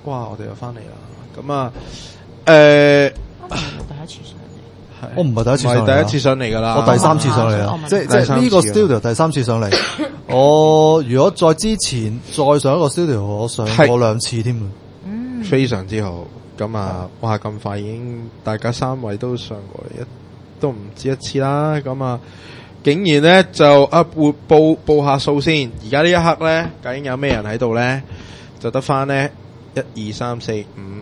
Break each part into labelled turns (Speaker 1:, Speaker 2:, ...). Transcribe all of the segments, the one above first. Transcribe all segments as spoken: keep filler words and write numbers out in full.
Speaker 1: 哇！我哋又翻嚟啦，咁啊，誒，
Speaker 2: 第一次上嚟，
Speaker 3: 我唔係第一次上嚟，
Speaker 1: 唔係第一次上嚟噶啦，
Speaker 3: 我第三次上嚟啦，即係即係呢個 studio 第三次上嚟。我如果再之前再上一個 studio，我上過兩次添啊，
Speaker 2: 嗯，
Speaker 1: 非常之好。咁啊，哇！咁快已經大家三位都上過嚟一都唔止一次啦，咁啊，竟然咧就啊會報報下數先。而家呢一刻咧，究竟有咩人喺度咧？就得翻咧一二三四五。誒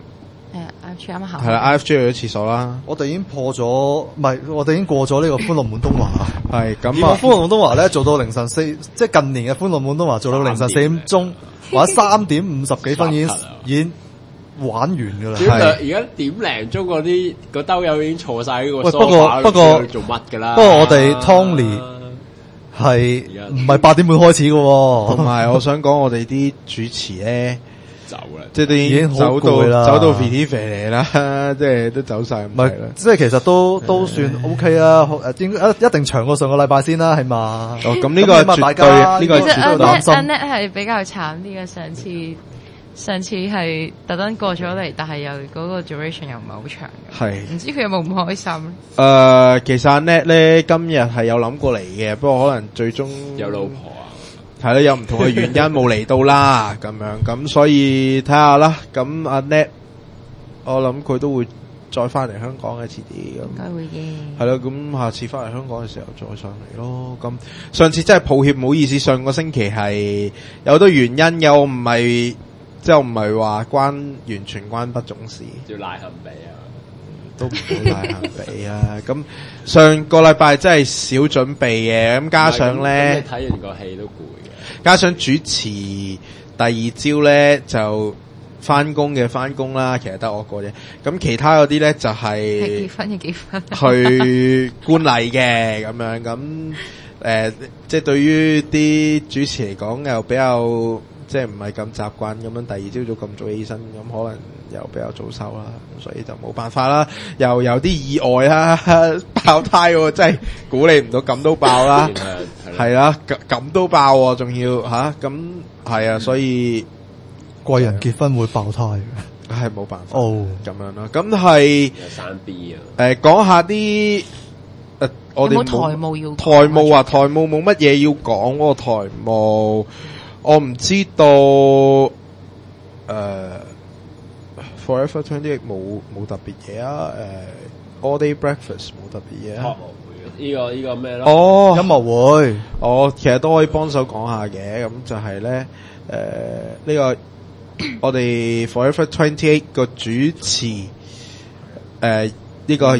Speaker 2: ，I F G 啱啱行。
Speaker 1: 係啦 ，I F G 去咗廁所啦。
Speaker 3: 我哋已經破咗，唔係我哋已經過咗呢個歡樂滿東華。
Speaker 1: 係咁啊，
Speaker 3: 歡樂滿東華咧做到凌晨四，即係近年嘅歡樂滿東華做到凌晨四點鐘或者三點五十幾分已經已經玩完噶啦。
Speaker 4: 而家點零鐘嗰啲個兜友已經坐晒喺個梳
Speaker 3: 不過不過
Speaker 4: 做乜噶啦？
Speaker 3: 不過我哋 Tony 係唔係八點半開始嘅，
Speaker 1: 同埋我想講我哋啲主持咧
Speaker 4: 走啦，
Speaker 1: 即係都已經走到走到肥啲肥嚟啦，即係都走晒咁
Speaker 3: 係啦。即係其實都都算 OK 啦，誒，應該一定長過上個禮拜先啦，起碼。
Speaker 1: 哦，咁呢個絕對呢個絕對擔心。
Speaker 2: 阿 Net 係比較慘啲嘅，上次。上次係特登過咗嚟，但係又嗰個 duration 又唔係好長。係，唔知佢有冇唔開心？誒、
Speaker 1: 呃，其實阿 Net 咧今日係有諗過嚟嘅，不過可能最終
Speaker 4: 有老婆啊，
Speaker 1: 係啦，有唔同嘅原因冇嚟到啦，咁樣咁所以睇下啦。咁阿 Net，我諗佢都會再翻嚟香港嘅，遲啲咁。
Speaker 2: 應該會嘅。
Speaker 1: 係咯，咁下次翻嚟香港嘅時候再上嚟咯。咁上次真係抱歉，唔好意思，上個星期係有好多原因嘅，我唔係。即係我唔係話關完全關不總事，
Speaker 4: 要賴幸比啊，
Speaker 1: 都唔好賴幸比啊。咁上個禮拜真係少準備嘅，咁加上咧，
Speaker 4: 你睇完個戲都攰嘅，
Speaker 1: 加上主持第二朝咧就翻工嘅翻工啦，其實得我個啫。咁其他嗰啲咧就係、是、
Speaker 2: 結婚嘅結婚，
Speaker 1: 去觀禮嘅咁樣。咁誒、呃，即係對於啲主持嚟講又比較。即係唔係咁習慣咁樣，第二朝早咁早起身，咁可能又比較早收啦，所以就冇辦法啦。又有啲意外啦，爆胎喎，真係估你唔到咁都爆啦，係啦，咁都爆喎，仲要吓咁係啊，所以
Speaker 3: 貴人結婚會爆胎，
Speaker 1: 係冇辦法
Speaker 3: 哦，
Speaker 1: 咁樣咯。咁係
Speaker 4: 生 B 啊，
Speaker 1: 誒講下啲誒我哋
Speaker 2: 冇台務要
Speaker 1: 台務啊，台務冇乜嘢要講喎，台務。我唔知道，誒、呃、Forever twenty-eight 冇冇特別嘢啊，誒、呃、All Day Breakfast 冇特別嘢啊。
Speaker 4: 呢、這個呢、這個咩咯？
Speaker 1: 哦，
Speaker 3: 音樂會，
Speaker 1: 我其實都可以幫手講下嘅，咁就係咧，誒、呃、呢、這個我哋 Forever twenty-eight 個主持，誒、呃、呢、這個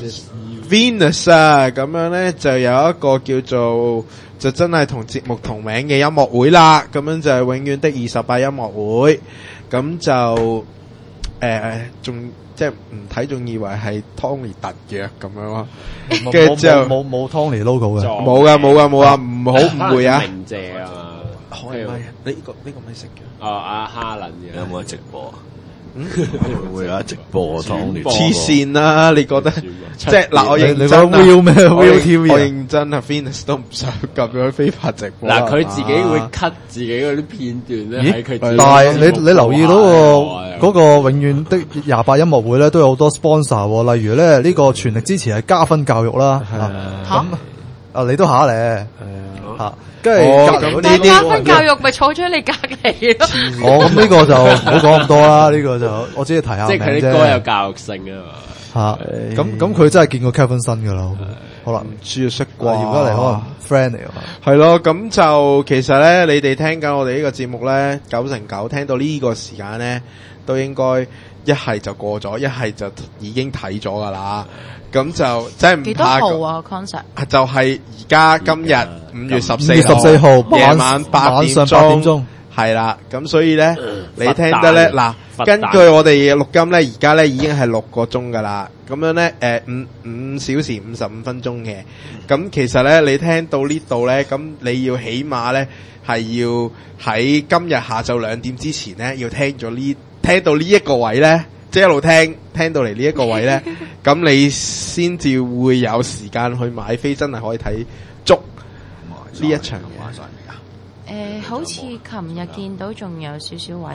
Speaker 1: Venus 啊，咁樣咧就有一個叫做。就真係同節目同名嘅音樂會啦，咁樣就係永遠的二十八音樂會，咁就誒仲即係唔睇仲以為係 Tony 特約咁樣咯，跟住之後
Speaker 3: 冇冇 Tony logo 嘅，
Speaker 1: 冇噶冇噶冇啊，唔好誤會啊！
Speaker 4: 明謝啊嘛，
Speaker 1: 可以咪？你呢個呢個咪食嘅？
Speaker 4: 哦，阿哈倫嘅
Speaker 5: 有冇直播啊？嗯，會有直播當年
Speaker 1: 黐線啦！你覺得即係嗱，我認真
Speaker 3: 啊 Will 咩 Will T V
Speaker 1: 我認真啊 Venus 都唔想咁樣非法直播。
Speaker 4: 嗱，佢自己會 cut 自己嗰啲片段咧喺佢。
Speaker 3: 但係你你留意到個嗰個永遠的廿八音樂會咧，都有好多 sponsor，例如咧呢個全力支持係加分教育啦。咁啊，你都下咧吓。跟住隔離嗰啲
Speaker 2: 加分教育咪坐咗你隔離咯。
Speaker 3: 哦，咁呢個就唔好講咁多啦。呢個就我只係提下名啫。
Speaker 4: 即係佢啲歌有教育性啊嘛。
Speaker 3: 吓，咁咁佢真係見過 Kevin Sun 噶啦。好啦，
Speaker 1: 唔知要識啩。
Speaker 3: 而家嚟可能 friend 嚟啊嘛。
Speaker 1: 係咯，咁就其實咧，你哋聽緊我哋呢個節目咧，九成九聽到呢個時間咧，都應該一係就過咗，一係就已經睇咗噶啦。咁就真係唔怕。
Speaker 2: 幾多號啊 concert？
Speaker 1: 就係而家今日五月十四
Speaker 3: 十四號
Speaker 1: 夜晚八點鐘，係啦。咁所以咧，你聽得咧嗱，根據我哋錄音咧，而家咧已經係六個鐘噶啦。咁樣咧，誒五五小時五十五分鐘嘅。咁其實咧，你聽到呢度咧，咁你要起碼咧係要喺今日下晝兩點之前咧，要聽咗呢聽到呢一個位咧。即係一路聽聽到嚟呢一個位咧，咁你先至會有時間去買飛，真係可以睇足呢一場嘅。
Speaker 2: 誒、呃，好似琴日見到仲有少少位，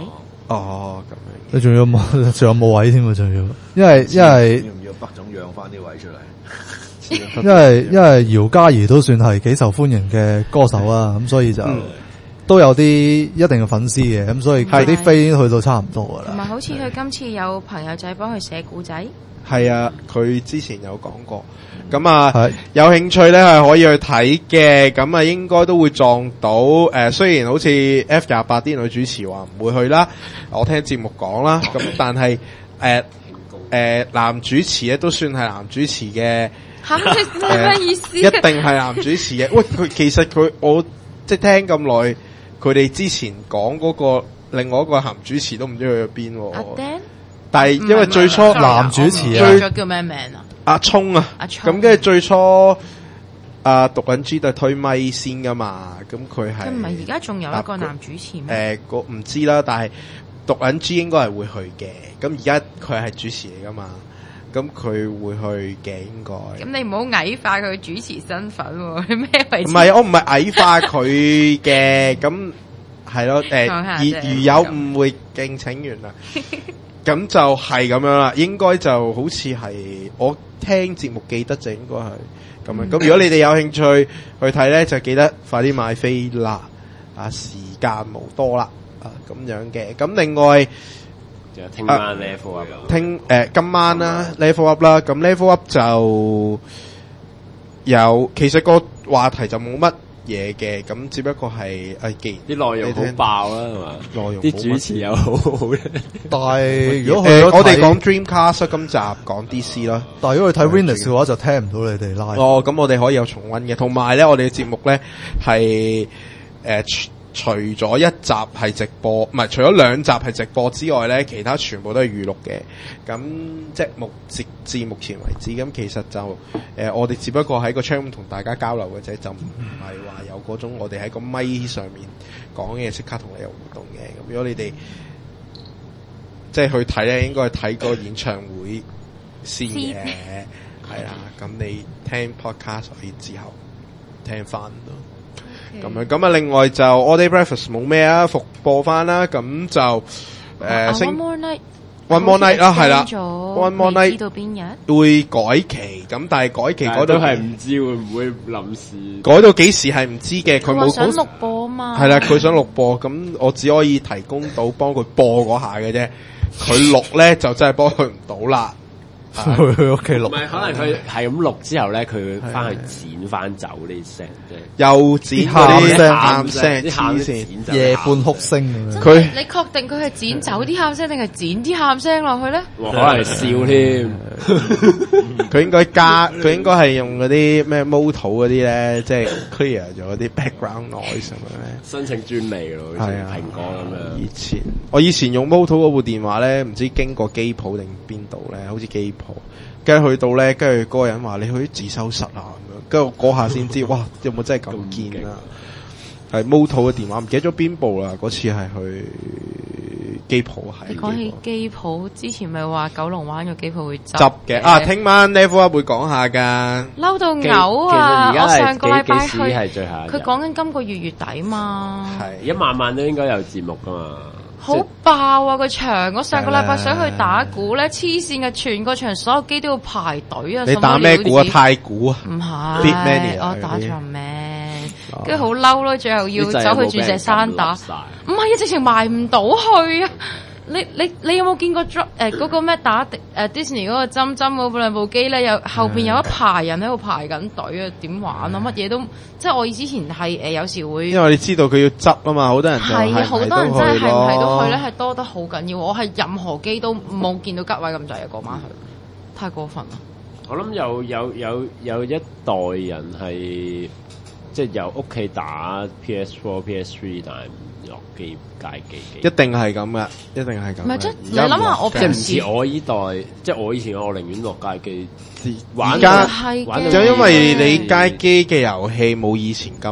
Speaker 1: 哦，咁樣。
Speaker 3: 你仲要冇，仲有冇位添啊？仲要，因為因為
Speaker 5: 要唔要北總讓翻啲位出嚟？
Speaker 3: 因為因為姚嘉怡都算係幾受歡迎嘅歌手啊，咁所以就。嗯都有啲一定嘅粉絲嘅，咁所以佢啲飛已經去到差唔多噶啦。
Speaker 2: 同埋好似佢今次有朋友仔幫佢寫故仔。
Speaker 1: 係啊，佢之前有講過。咁啊，有興趣咧係可以去睇嘅。咁啊，應該都會撞到。誒、呃，雖然好似 F 廿八啲女主持話唔會去啦，我聽節目講啦。咁但係誒誒男主持咧都算係男主持嘅。
Speaker 2: 嚇、啊？你咩意思？
Speaker 1: 一定係男主持嘅。喂，佢其實佢我即係聽咁耐。佢哋之前講嗰個另外一個男主持都唔知去咗邊。
Speaker 2: 阿 Dan，
Speaker 1: 但係因為最初
Speaker 3: 男主持啊，
Speaker 2: 最叫咩名啊？
Speaker 1: 阿聰啊，阿聰。咁跟住最初啊讀緊 G 都係推咪先噶嘛，咁佢係。佢唔係而家仲有一個男主持咩？誒，個唔知啦，但係讀緊 G 應該係會去嘅。咁而家佢係主持嚟噶嘛，咁佢會去嘅應該。咁你唔好矮化佢主持身份喎，你咩位置？唔係，我唔係矮化佢嘅，咁係咯，誒，如如有誤會，敬請原諒。咁就係咁樣啦，應該就好似係我聽節目記得就應該係咁樣。咁如果你哋有興趣去睇咧，就記得快啲買飛啦！啊，時間無多啦，啊咁樣嘅。咁另外。
Speaker 4: 聽晚 level up，
Speaker 1: 聽誒今晚啦 level up 啦，咁 level up 就有其實個話題就冇乜嘢嘅，咁只不過係誒既然
Speaker 4: 啲內容好爆啦，係嘛？內容啲主持又好好咧。
Speaker 3: 但係如果
Speaker 1: 誒我哋講 Dreamcast 今集講 D C 啦，
Speaker 3: 但係如果你睇 Winners 嘅話就聽唔到你哋 live。
Speaker 1: 哦，咁我哋可以有重溫嘅，同埋咧我哋嘅節目咧係誒。除咗一集係直播，唔係除咗兩集係直播之外咧，其他全部都係預錄嘅。咁即係目至至目前為止，咁其實就誒、呃、我哋只不過喺個 channel 同大家交流嘅啫，就唔係話有嗰種我哋喺個咪上面講嘅嘢即刻同你有互動嘅。咁如果你哋即係去睇咧，應該係睇個演唱會先嘅，係啦。咁你聽 podcast 可以之後聽翻咯。咁樣咁啊！另外就 All Day Breakfast 冇咩啊，復播翻啦。咁就誒星 One More Night One More Night 啦，係啦 One More Night 知道邊日會改期，咁但係改期嗰度
Speaker 4: 係唔知會唔會臨時
Speaker 1: 改到幾時係唔知嘅。佢冇
Speaker 2: 想錄播啊嘛，
Speaker 1: 係啦，佢想錄播，咁我只可以提供到幫佢播嗰下嘅啫。佢錄咧就真係幫佢唔到啦。
Speaker 3: 去佢屋企錄，
Speaker 4: 唔係可能佢係咁錄之後咧，佢翻去剪翻走呢聲，即係
Speaker 1: 又剪嗰啲喊聲、
Speaker 4: 啲喊聲、
Speaker 3: 夜半哭聲咁樣。
Speaker 1: 佢
Speaker 2: 你確定佢係剪走啲喊聲，定係剪啲喊聲落去咧？
Speaker 4: 可能係笑添。
Speaker 1: 佢應該加，佢應該係用嗰啲咩 Moto 嗰啲咧，即係 clear 咗啲 background noise 咁樣咧。申請專利咯，好似蘋果咁樣。以前我以前用 Moto 嗰部電話咧，唔知經過機鋪定邊度咧，好似機鋪。跟住去到咧，跟住嗰個人話你去自修室啊咁樣，跟住嗰下先知，哇！有冇真係咁堅啊？係 Moto 嘅電話，唔記得咗邊部啦。嗰次係去機鋪，係。
Speaker 2: 講起機鋪，之前咪話九龍灣個機鋪會執
Speaker 1: 執嘅。啊，聽晚 Level Up 會講下噶。
Speaker 2: 嬲到嘔啊！我上個禮拜去，
Speaker 4: 佢
Speaker 2: 講緊今個月月底嘛。
Speaker 4: 係一晚晚都應該有節目噶嘛。
Speaker 2: 好爆啊個場！我上個禮拜想去打鼓咧，黐線嘅，全個場所有機都要排隊啊！
Speaker 1: 你打咩鼓啊？太鼓啊？
Speaker 2: 唔係，我打 Drummond，跟住好嬲咯，最後要走去鑽石山打。唔係啊，直情埋唔到去啊！你你你有冇見過 drop 誒嗰個咩打誒 Disney 嗰個針針嗰兩部機咧？有後邊有一排人喺度排緊隊啊！點玩啊？乜嘢都即係我之前係誒有時會，因為
Speaker 1: 你知道佢要執啊嘛，好多人係
Speaker 2: 啊，好多人真係係唔係都去咧，係多得好緊要。我係任何機都冇見到吉位咁滯啊！嗰晚去太過分啦！
Speaker 4: 我諗有有有有一代人係即係由屋企打 P S four、P S three， 但係唔落機街機機，
Speaker 1: 一定係咁噶，一定係咁。
Speaker 2: 唔係即係你諗下，我
Speaker 4: 即係唔似我依代，即係我以前我寧願落街機玩。
Speaker 1: 而家就因為你街機嘅遊戲冇以前咁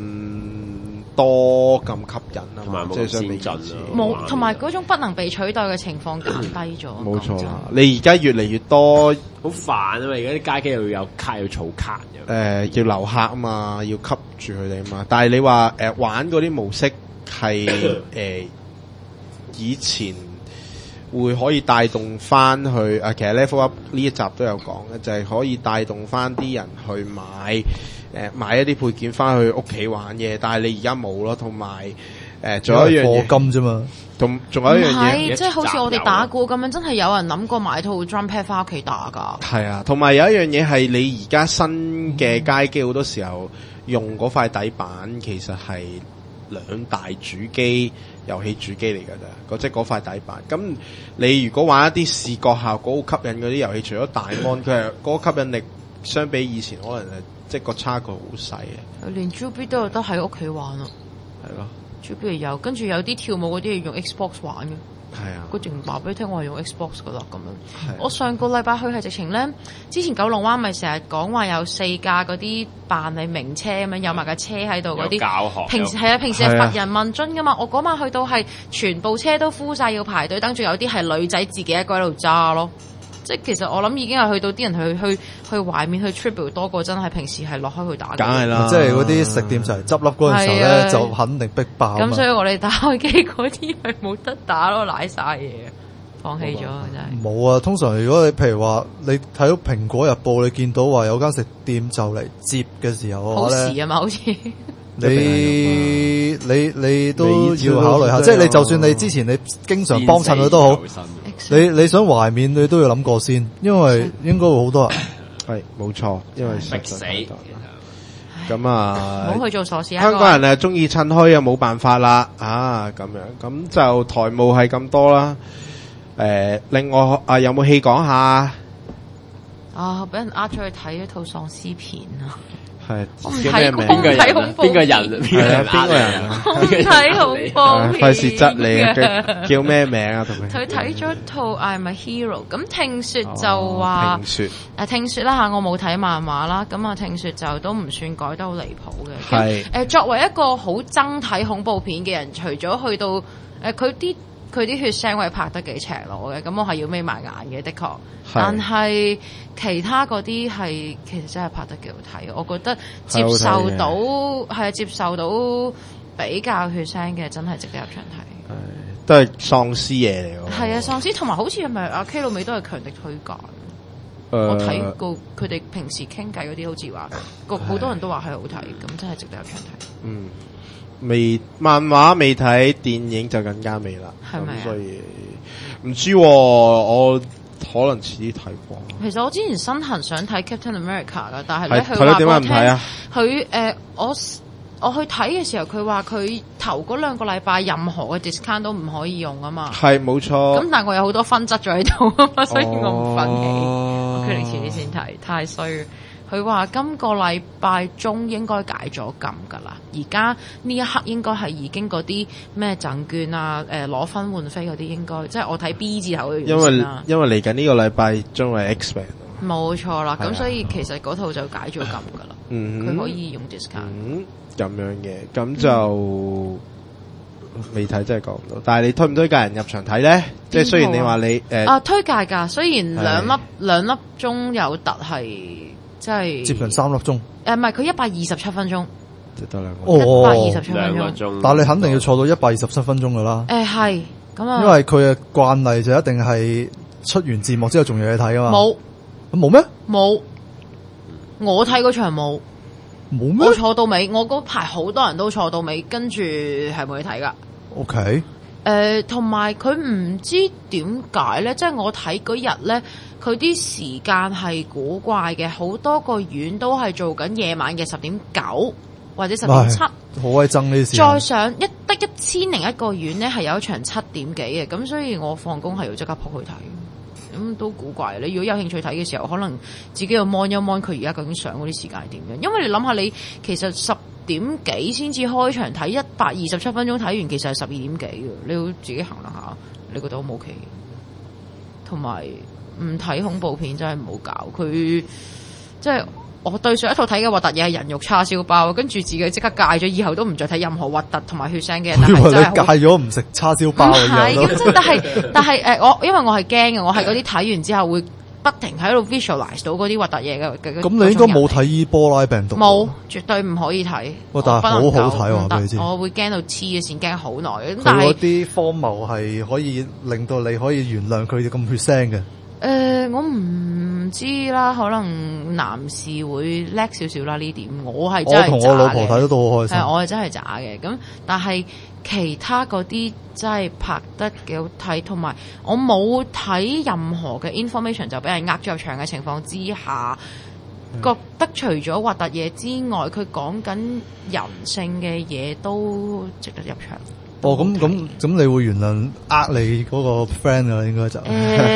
Speaker 1: 多咁吸引啊嘛，即係相比以前
Speaker 2: 冇，同埋嗰種不能被取代嘅情況減低咗。
Speaker 1: 冇錯啦，你而家越嚟越多，
Speaker 4: 好煩啊嘛！而家啲街機又要有卡，要儲卡嘅。誒、
Speaker 1: 呃，要留客啊嘛，要吸住佢哋啊嘛。但係你話誒、呃、玩嗰啲模式係誒、呃、 以前會可以帶動翻去啊，其實 Level Up 呢一集都有講嘅，就係、是、可以帶動翻啲人去買誒、呃、買一啲配件翻去屋企玩嘅，但係你而家冇咯，同埋誒仲有一樣嘢
Speaker 3: 課金啫嘛，
Speaker 1: 同仲有一樣嘢，
Speaker 2: 即係好似我哋打鼓咁樣，真係有人諗過買套 drum pad 翻屋企打㗎。係
Speaker 1: 啊，同埋有一樣嘢係你而家新嘅街機好多時候用嗰塊底板，其實係兩大主機遊戲主機嚟㗎咋，嗰即係嗰塊底板。咁你如果玩一啲視覺效果好吸引嗰啲遊戲，除咗大 mon， 佢係嗰個吸引力相比以前可能係即係個差距好細嘅。
Speaker 2: 連 Juby 都有得喺屋企玩咯，
Speaker 1: 係咯
Speaker 2: ，Juby 有，跟住有啲跳舞嗰啲係用 Xbox 玩嘅。
Speaker 1: 係啊，
Speaker 2: 佢淨話俾你聽，我係用 Xbox 噶啦咁樣。我上個禮拜去係直情咧，之前九龍灣咪成日講話有四架嗰啲扮係名車咁樣，有埋架車喺度嗰啲。教學。平時係啊，平時係乏人問津噶嘛。我嗰晚去到係全部車都敷晒要排隊等，仲有啲係女仔自己一個喺度揸咯。即係其實我諗已經係去到啲人去去去懷緬去 tribute 多過真係平時係落開去打。
Speaker 1: 梗係啦，
Speaker 3: 即係嗰啲食店就嚟執笠嗰陣時候咧，就肯定逼爆。
Speaker 2: 咁所以我哋打開機嗰啲係冇得打咯，瀨晒嘢，放棄咗真係。冇
Speaker 3: 啊，通常如果你譬如話你睇到蘋果日報，你見到話有間食店就嚟接嘅時候，
Speaker 2: 好時啊嘛，好似。
Speaker 3: 你你你都要考慮下，即係你就算你之前你經常幫襯佢都好，你你想懷緬你都要諗過先，因為應該會好多人
Speaker 1: 係冇錯，因為
Speaker 4: 逼死
Speaker 1: 咁啊，
Speaker 2: 唔好去做傻事。
Speaker 1: 香港人啊，中意趁墟啊，冇辦法啦啊，咁樣咁就台務係咁多啦。誒，另外啊，有冇戲講下
Speaker 2: 啊？俾人呃咗去睇一套喪屍片啊！
Speaker 1: 係
Speaker 2: 我唔睇恐怖片，
Speaker 4: 邊個人？邊個人？
Speaker 1: 邊個人？
Speaker 2: 我唔睇恐怖片，
Speaker 1: 費事窒你啊！叫咩名啊？同佢
Speaker 2: 佢睇咗套《I'm a Hero》，咁聽說就話，
Speaker 1: 聽說
Speaker 2: 誒聽說啦嚇，我冇睇漫畫啦，咁啊聽說就都唔算改得好離譜嘅。
Speaker 1: 係
Speaker 2: 誒，作為一個好憎睇恐怖片嘅人，除咗去到誒佢啲。佢啲血腥位拍得幾赤裸嘅，咁我係要眯埋眼嘅，的確。但係其他嗰啲係其實真係拍得幾好睇，我覺得接受到係接受到比較血腥嘅，真係值得入場睇。
Speaker 1: 都係喪屍嘢嚟喎。
Speaker 2: 係啊，喪屍同埋好似係咪阿 K 老尾都係強力推介？呃、我睇過佢哋平時傾偈嗰啲，好似話個好多人都話係好睇，咁真係值得入場睇。
Speaker 1: 嗯。未漫畫未睇，電影就更加未啦。
Speaker 2: 係咪啊？
Speaker 1: 所以唔知、啊、我可能遲啲睇過。
Speaker 2: 其實我之前身痕想睇 Captain America 噶，但係咧佢
Speaker 1: 話點解唔睇啊？
Speaker 2: 佢誒，我我去睇嘅時候，佢話佢頭嗰兩個禮拜任何嘅 discount 都唔可以用啊嘛。
Speaker 1: 係冇錯。咁
Speaker 2: 但係我有好多分質咗喺度啊嘛，所以我唔忿氣。我決定遲啲先睇，太衰。佢話今個禮拜中應該解咗禁㗎啦，而家呢一刻應該係已經嗰啲咩贈券啊、誒攞分換飛嗰啲應該，即係我睇 B 字頭嘅
Speaker 1: 因為因為嚟緊呢個禮拜中係 X-Men。
Speaker 2: 冇錯啦，咁所以其實嗰套就解咗禁㗎啦。嗯，佢可以用 discount。
Speaker 1: 嗯，咁樣嘅，咁就未睇、嗯、真係講唔到。但係你推唔推介人入場睇咧？啊、即係雖然你話你誒、呃、
Speaker 2: 啊推介㗎，雖然兩粒兩粒鐘有特係。即係
Speaker 3: 接近三粒鐘，
Speaker 2: 誒唔係佢一百二十七分鐘，
Speaker 1: 即得兩個
Speaker 2: 一百二十七分鐘，
Speaker 3: 但係你肯定要坐到一百二十七分鐘噶啦。
Speaker 2: 誒係咁啊，
Speaker 3: 因為佢嘅慣例就一定係出完字幕之後仲有嘢睇噶嘛。
Speaker 2: 冇
Speaker 3: 冇咩？
Speaker 2: 冇，我睇嗰場冇，
Speaker 3: 冇咩？
Speaker 2: 我坐到尾，我嗰排好多人都坐到尾，跟住係冇嘢睇噶。
Speaker 3: OK。
Speaker 2: 誒同埋佢唔知點解咧，即係我睇嗰日咧，佢啲時間係古怪嘅，好多個院都係做緊夜晚嘅十點九或者十點七，好
Speaker 3: 鬼憎呢啲事。
Speaker 2: 再上一得一千零一個院咧，係有一場七點幾嘅，咁所以我放工係要即刻撲去睇，咁都古怪。你如果有興趣睇嘅時候，可能自己要 mon 一 mon 佢而家究竟上嗰啲時間係點樣，因為你諗下，你其實十點幾先至開場睇，一百二十七分鐘睇完，其實係十二點幾嘅，你要自己衡量下，你覺得 O 唔 OK？同埋唔睇恐怖片真係唔好搞，佢即係我對上一套睇嘅核突嘢係人肉叉燒包，跟住自己即刻戒咗，以後都唔再睇任何核突同埋血腥嘅嘢。但係真係
Speaker 3: 你戒咗唔食叉燒包嘅
Speaker 2: 係咁，即係但係但係誒，我因為我係驚嘅，我係嗰啲睇完之後會不停喺度 visualize 到嗰啲核突嘢嘅。
Speaker 3: 咁你應該冇睇伊波拉病毒？
Speaker 2: 冇，絕對唔可以睇。
Speaker 3: 但係好好睇，話俾你知。
Speaker 2: 我會驚到黐嘅線，驚好耐。但
Speaker 3: 係嗰啲荒謬係可以令到你可以原諒佢哋咁血腥嘅。
Speaker 2: 誒、呃，我唔知啦，可能男士會叻少少啦呢點，我係真係
Speaker 3: 我同我老婆睇都好開心。
Speaker 2: 係，我係真係渣嘅。咁但係其他嗰啲真係拍得幾好睇，同埋我冇睇任何嘅 information 就俾人呃咗入場嘅情況之下，嗯、覺得除咗核突嘢之外，佢講緊人性嘅嘢都值得入場。
Speaker 3: 哦，咁咁咁，你會原諒呃你嗰個 friend 啊？應該就，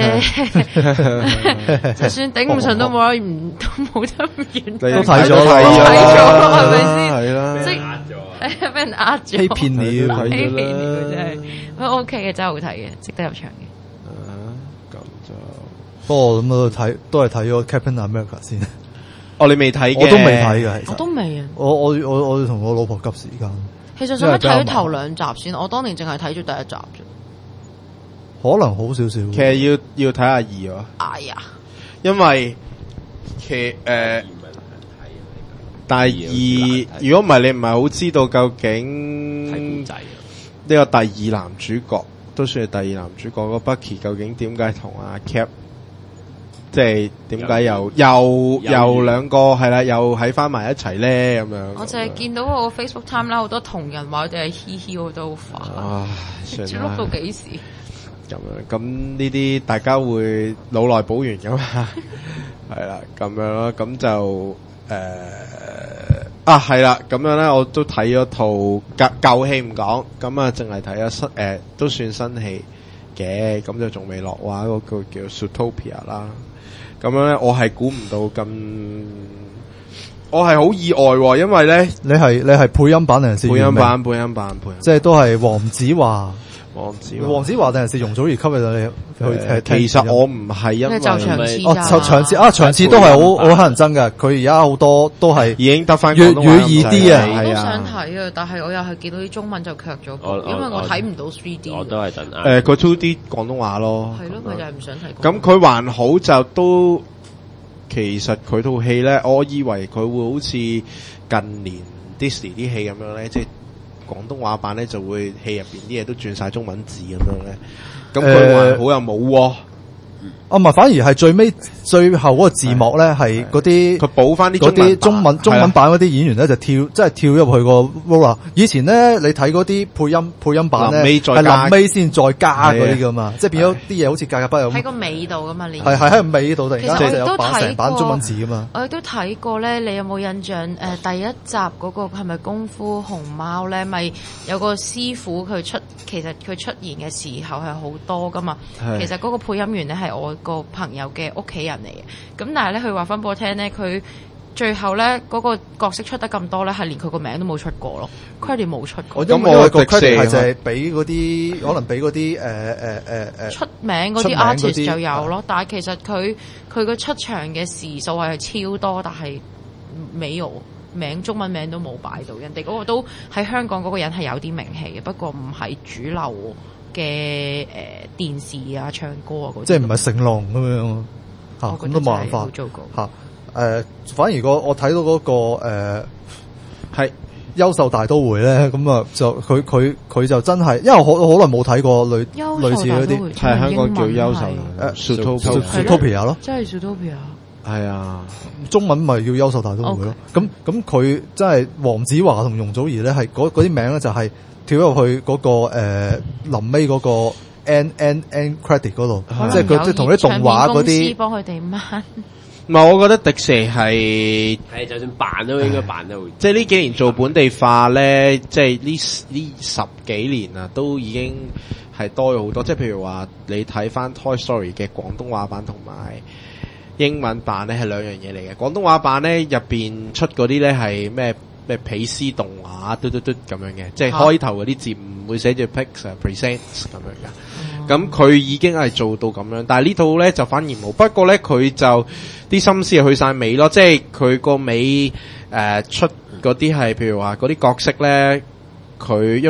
Speaker 2: 就算頂唔順都冇得唔都冇得原諒。
Speaker 3: 都睇咗
Speaker 2: 睇咗咯，係咪先？
Speaker 1: 係啦，
Speaker 2: 即係俾人呃咗，
Speaker 3: 欺騙你，
Speaker 2: 欺騙你真係，不過 OK 嘅，真係好睇嘅，值得入場嘅。
Speaker 1: 咁就，
Speaker 3: 不過咁都睇，都係睇咗 Captain America 先。
Speaker 1: 哦，你未睇嘅？
Speaker 3: 我都未睇嘅，
Speaker 2: 我都未啊。
Speaker 3: 我我我我同我老婆急時間。
Speaker 2: 其實想睇咗頭兩集先，我當年淨係睇咗第一集啫。
Speaker 3: 可能好少少。
Speaker 1: 其實要要睇下二喎。
Speaker 2: 哎呀，
Speaker 1: 因為其誒、呃，第二如果唔係你唔係好知道究竟呢個第二男主角都算係第二男主角個 Bucky 究竟點解同阿 Cap 即係點解又又又兩個係啦，又喺翻埋一齊咧咁樣。
Speaker 2: 我淨係見到我 Facebook time 啦，好多同人話佢哋係嘻嘻，我都好煩。
Speaker 1: 啊，算啦。
Speaker 2: 碌到幾時？
Speaker 1: 咁樣咁呢啲大家會腦內補完噶嘛？係啦，咁樣咯，咁就誒、呃、啊係啦，咁樣咧我都睇咗套舊舊戲唔講，咁啊淨係睇咗新誒都算新戲嘅，咁就仲未落畫嗰個叫 Zootopia 啦。咁樣咧，我係估唔到咁，我係好意外，因為咧，
Speaker 3: 你係你係配音版定係
Speaker 1: 配音版？配音版，配音，
Speaker 3: 即係都係黃子華。
Speaker 1: 黃子
Speaker 3: 黃子華定係是容祖兒吸引到你去誒？
Speaker 1: 其實我唔係因為
Speaker 2: 就場次
Speaker 3: 哦，就場次啊，場次都係好好乞人憎嘅。佢而家好多都係
Speaker 1: 已經得翻
Speaker 3: 粵語易啲啊。
Speaker 2: 我都想睇啊，但係我又係見到啲中文就卻咗，因為我睇唔到 three D。
Speaker 4: 我都係等
Speaker 1: 誒，佢 two D 廣東話咯。
Speaker 2: 係咯，佢就係唔想睇。
Speaker 1: 咁佢還好就都，其實佢套戲咧，我以為佢會好似近年 Disney 啲戲咁樣咧，即係。廣東話版咧就會戲入邊啲嘢都轉晒中文字咁樣咧，咁佢還好又冇喎。
Speaker 3: 啊，唔係，反而係最尾最後嗰個字幕咧，係嗰啲
Speaker 1: 佢補翻啲
Speaker 3: 嗰啲中文中文版嗰啲演員咧就跳，即係跳入去個 roller。以前咧你睇嗰啲配音配音版咧係臨尾先再加嗰啲噶嘛，即係變咗啲嘢好似格格不入。喺
Speaker 2: 個尾度噶嘛，你
Speaker 3: 係係喺個尾度突然間就有
Speaker 2: 版
Speaker 3: 成版中文字噶嘛。
Speaker 2: 我亦都睇過咧，你有冇印象？誒、呃，第一集嗰個係咪功夫熊貓咧？咪有個師傅佢出，其實佢出現嘅時候係好多噶嘛。其實嗰個配音員咧係我個朋友嘅屋企人嚟嘅，咁但係咧佢話翻俾我聽咧，佢最後咧嗰個角色出得咁多咧，係連佢個名都冇出過咯 ，credit 冇出過。
Speaker 3: 咁我個 credit 係就係俾嗰啲可能俾嗰啲誒誒誒誒
Speaker 2: 出名嗰啲 artist 就有咯，但係其實佢佢個出場嘅時數係超多，但係沒有名中文名都冇擺到，人哋嗰個都喺香港嗰個人係有啲名氣嘅，不過唔係主流嘅誒、呃、電視啊、唱歌啊嗰啲，
Speaker 3: 即係唔係成龍咁樣嚇，咁都冇辦法嚇。誒，反而個我睇到嗰個誒係優秀大都會咧，咁啊就佢佢佢就真係，因為我好好耐冇睇過類類似嗰啲，
Speaker 1: 係香港叫優秀誒
Speaker 3: Zootopia 咯，
Speaker 2: 真係 Zootopia。
Speaker 1: 係啊，
Speaker 3: 中文咪叫優秀大都會咯。咁咁佢真係黃子華同容祖兒咧，係嗰嗰啲名咧就係跳入去嗰個誒臨尾嗰個 end end end credit 嗰度，即係佢即係同啲動畫嗰啲
Speaker 2: 幫佢哋掹。
Speaker 1: 唔係，我覺得迪士尼係
Speaker 4: 係就算扮都應該扮得好，
Speaker 1: 即係呢幾年做本地化咧，即係呢呢十幾年啊，都已經係多咗好多。即係譬如話，你睇翻 Toy Story 嘅廣東話版同埋英文版咧，係兩樣嘢嚟嘅。廣東話版咧入邊出嗰啲咧係咩咩皮斯動畫嘟嘟嘟咁樣嘅，即係開頭嗰啲字唔會寫住 Pixar Presents 咁樣嘅。咁佢已經係做到咁樣，但係呢套咧就反而冇。不過咧佢就啲心思係去晒尾咯，即係佢個尾誒出嗰啲係譬如話嗰啲角色咧，佢因為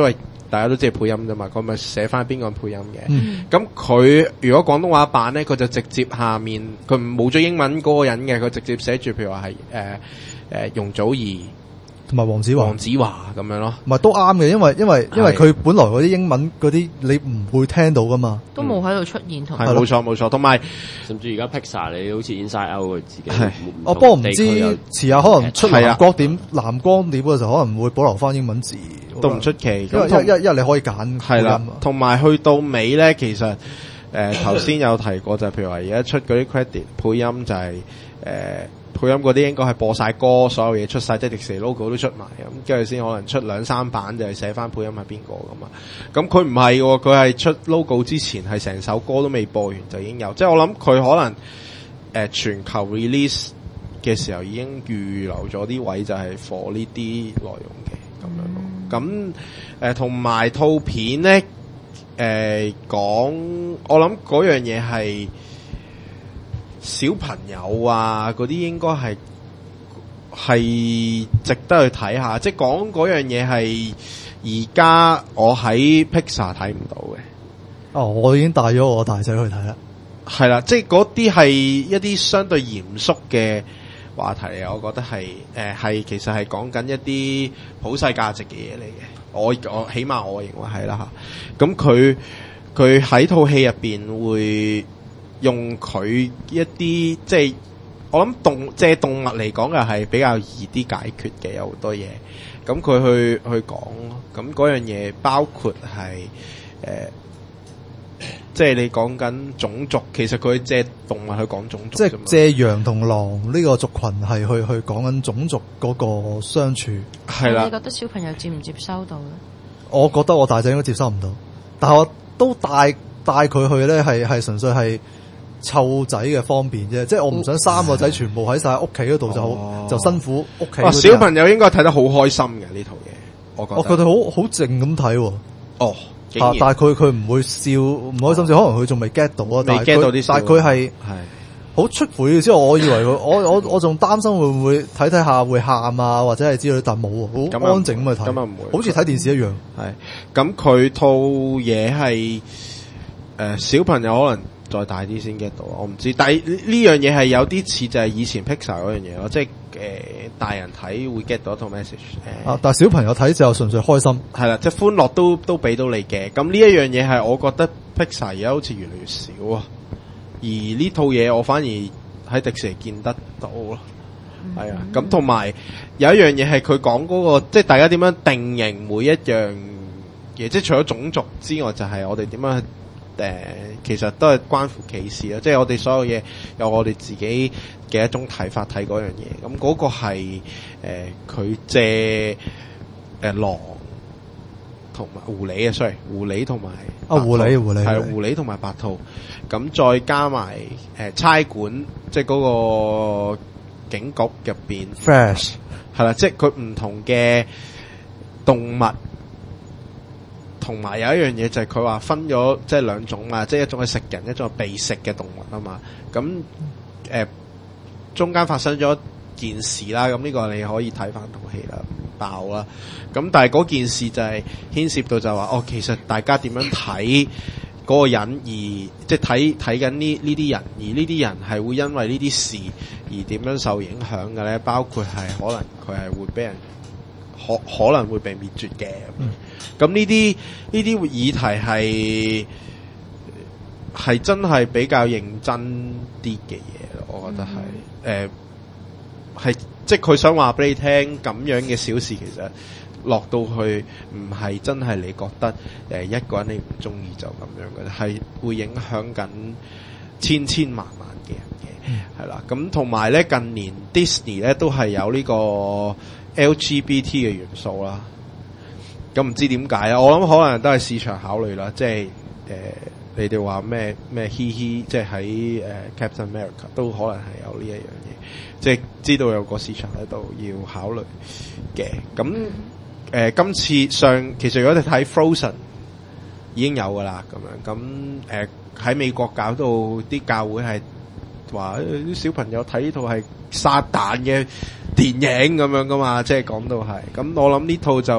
Speaker 1: 大家都知係配音啫嘛，佢咪寫翻邊個配音嘅。咁佢、嗯、如果廣東話版咧，佢就直接下面佢冇咗英文嗰個人嘅，佢直接寫住譬如話係誒誒容祖兒。
Speaker 3: 同埋黃子華，
Speaker 1: 黃子華咁樣咯，
Speaker 3: 唔係都啱嘅，因為因為因為佢本來嗰啲英文嗰啲你唔會聽到噶嘛，
Speaker 2: 都冇喺度出現同。
Speaker 1: 係冇錯冇錯，同埋
Speaker 4: 甚至而家 Pixar 你好似 Inside Out 佢自己，
Speaker 3: 我不過唔知遲下可能出藍光點藍光碟嘅時候，可能會保留翻英文字，
Speaker 1: 都唔出奇。
Speaker 3: 因為因為因為你可以揀
Speaker 1: 係啦，同埋去到尾咧，其實誒頭先有提過就係譬如話而家出嗰啲 credit 配音就係、是、誒。呃配音嗰啲應該係播晒歌，所有嘢出晒，即係迪士尼 logo 都出埋咁，跟住先可能出兩三版就係寫翻配音係邊個咁嘛。咁佢唔係喎，佢係出 logo 之前係成首歌都未播完就已經有，即係我諗佢可能誒、呃、全球 release 嘅時候已經預留咗啲位就係 for 呢啲內容嘅咁樣咯。咁誒同埋套片咧誒講，我諗嗰樣嘢係。小朋友啊，嗰啲應該係係值得去睇下，即係講嗰樣嘢係而家我喺 Pixar 睇唔到嘅。
Speaker 3: 哦，我已經帶咗我大仔去睇啦。
Speaker 1: 係啦，即係嗰啲係一啲相對嚴肅嘅話題嚟，我覺得係誒係其實係講緊一啲普世價值嘅嘢嚟嘅。我我起碼我認為係啦吓。咁佢佢喺套戲入邊會。用佢一啲即係我諗動即係動物嚟講嘅係比較易啲解決嘅，有好多嘢。咁佢去去講，咁嗰樣嘢包括係誒、呃，即係你講緊種族，其實佢借動物去講種族，
Speaker 3: 即係借羊同狼呢個族群係去去講緊種族嗰個相處。
Speaker 1: 係啦，
Speaker 2: 你覺得小朋友接唔接收到咧？
Speaker 3: 我覺得我大仔應該接收唔到，但係我都帶帶佢去咧，係係純粹係。湊仔嘅方便啫，即係我唔想三個仔全部喺晒屋企嗰度就好、哦、就辛苦屋企、哦。
Speaker 1: 小朋友應該睇得好開心嘅呢套嘢，我覺得。我佢哋
Speaker 3: 好好靜咁睇。
Speaker 1: 哦，
Speaker 3: 啊、但係佢佢唔會笑唔開心，哦、可能佢仲未 get 到啊。
Speaker 1: 未 get 到啲，
Speaker 3: 但係佢係好出乎意之後，我以為佢，我我我仲擔心會唔會睇睇下會喊啊，或者係之類，但冇啊，好安靜咁去睇。咁啊唔會，好似睇電視一樣。
Speaker 1: 係咁，佢套嘢係誒小朋友可能。再大啲先 get 到，我唔知。但係呢樣嘢係有啲似就係以前 Pixar 嗰樣嘢咯，即係誒、呃、大人睇會 get 到一套 message、呃。啊，
Speaker 3: 但係小朋友睇就純粹開心，
Speaker 1: 係啦，即係歡樂都都俾到你嘅。咁呢一樣嘢係我覺得 Pixar 而家好似越嚟越少啊。而呢套嘢我反而喺迪士尼見得到咯。係啊，咁同埋有一樣嘢係佢講嗰個，即係大家點樣定型每一樣嘢，即係除咗種族之外，就係、是、我哋點樣去。誒、呃，其實都係關乎歧視啦，即係我哋所有嘢有我哋自己嘅一種睇法睇嗰樣嘢。咁嗰個係誒佢借誒狼同埋狐狸啊 sorry 狐狸同埋
Speaker 3: 啊狐狸狐狸
Speaker 1: 係狐狸同埋白兔，咁再加埋誒、呃、差館，即係嗰個警局入邊
Speaker 3: Fresh
Speaker 1: 係啦，即係佢唔同嘅動物。同埋有一樣嘢就係佢話分咗即係兩種啊，即係一種係食人，一種係被食嘅動物啊嘛。咁誒、呃、中間發生咗件事啦，咁呢個你可以睇翻套戲啦，唔爆啦。咁但係嗰件事就係牽涉到就話哦，其實大家點樣睇嗰個人，而即係睇睇緊呢呢啲人，而呢啲人係會因為呢啲事而點樣受影響嘅咧？包括係可能佢係會俾人。可可能會被滅絕嘅，咁呢啲呢啲議題係係真係比較認真啲嘅嘢咯，我覺得係誒係即係佢想話俾你聽，咁樣嘅小事其實落到去唔係真係你覺得誒、呃、一個人你唔中意就咁樣嘅，係會影響緊千千萬萬嘅人嘅，係、嗯、啦。咁同埋咧近年 Disney 咧都係有呢、這個。L G B T 嘅元素啦，咁唔知點解啊？我諗可能都係市場考慮啦，即係誒、呃，你哋話咩咩嘻嘻，即係喺誒 Captain America 都可能係有呢一樣嘢，即係知道有個市場喺度要考慮嘅。咁誒、呃，今次上其實如果你睇 Frozen 已經有噶啦，咁樣咁誒喺美國搞到啲教會係話啲小朋友睇呢套係撒旦嘅電影咁樣噶嘛，即係講到係咁，我諗呢套就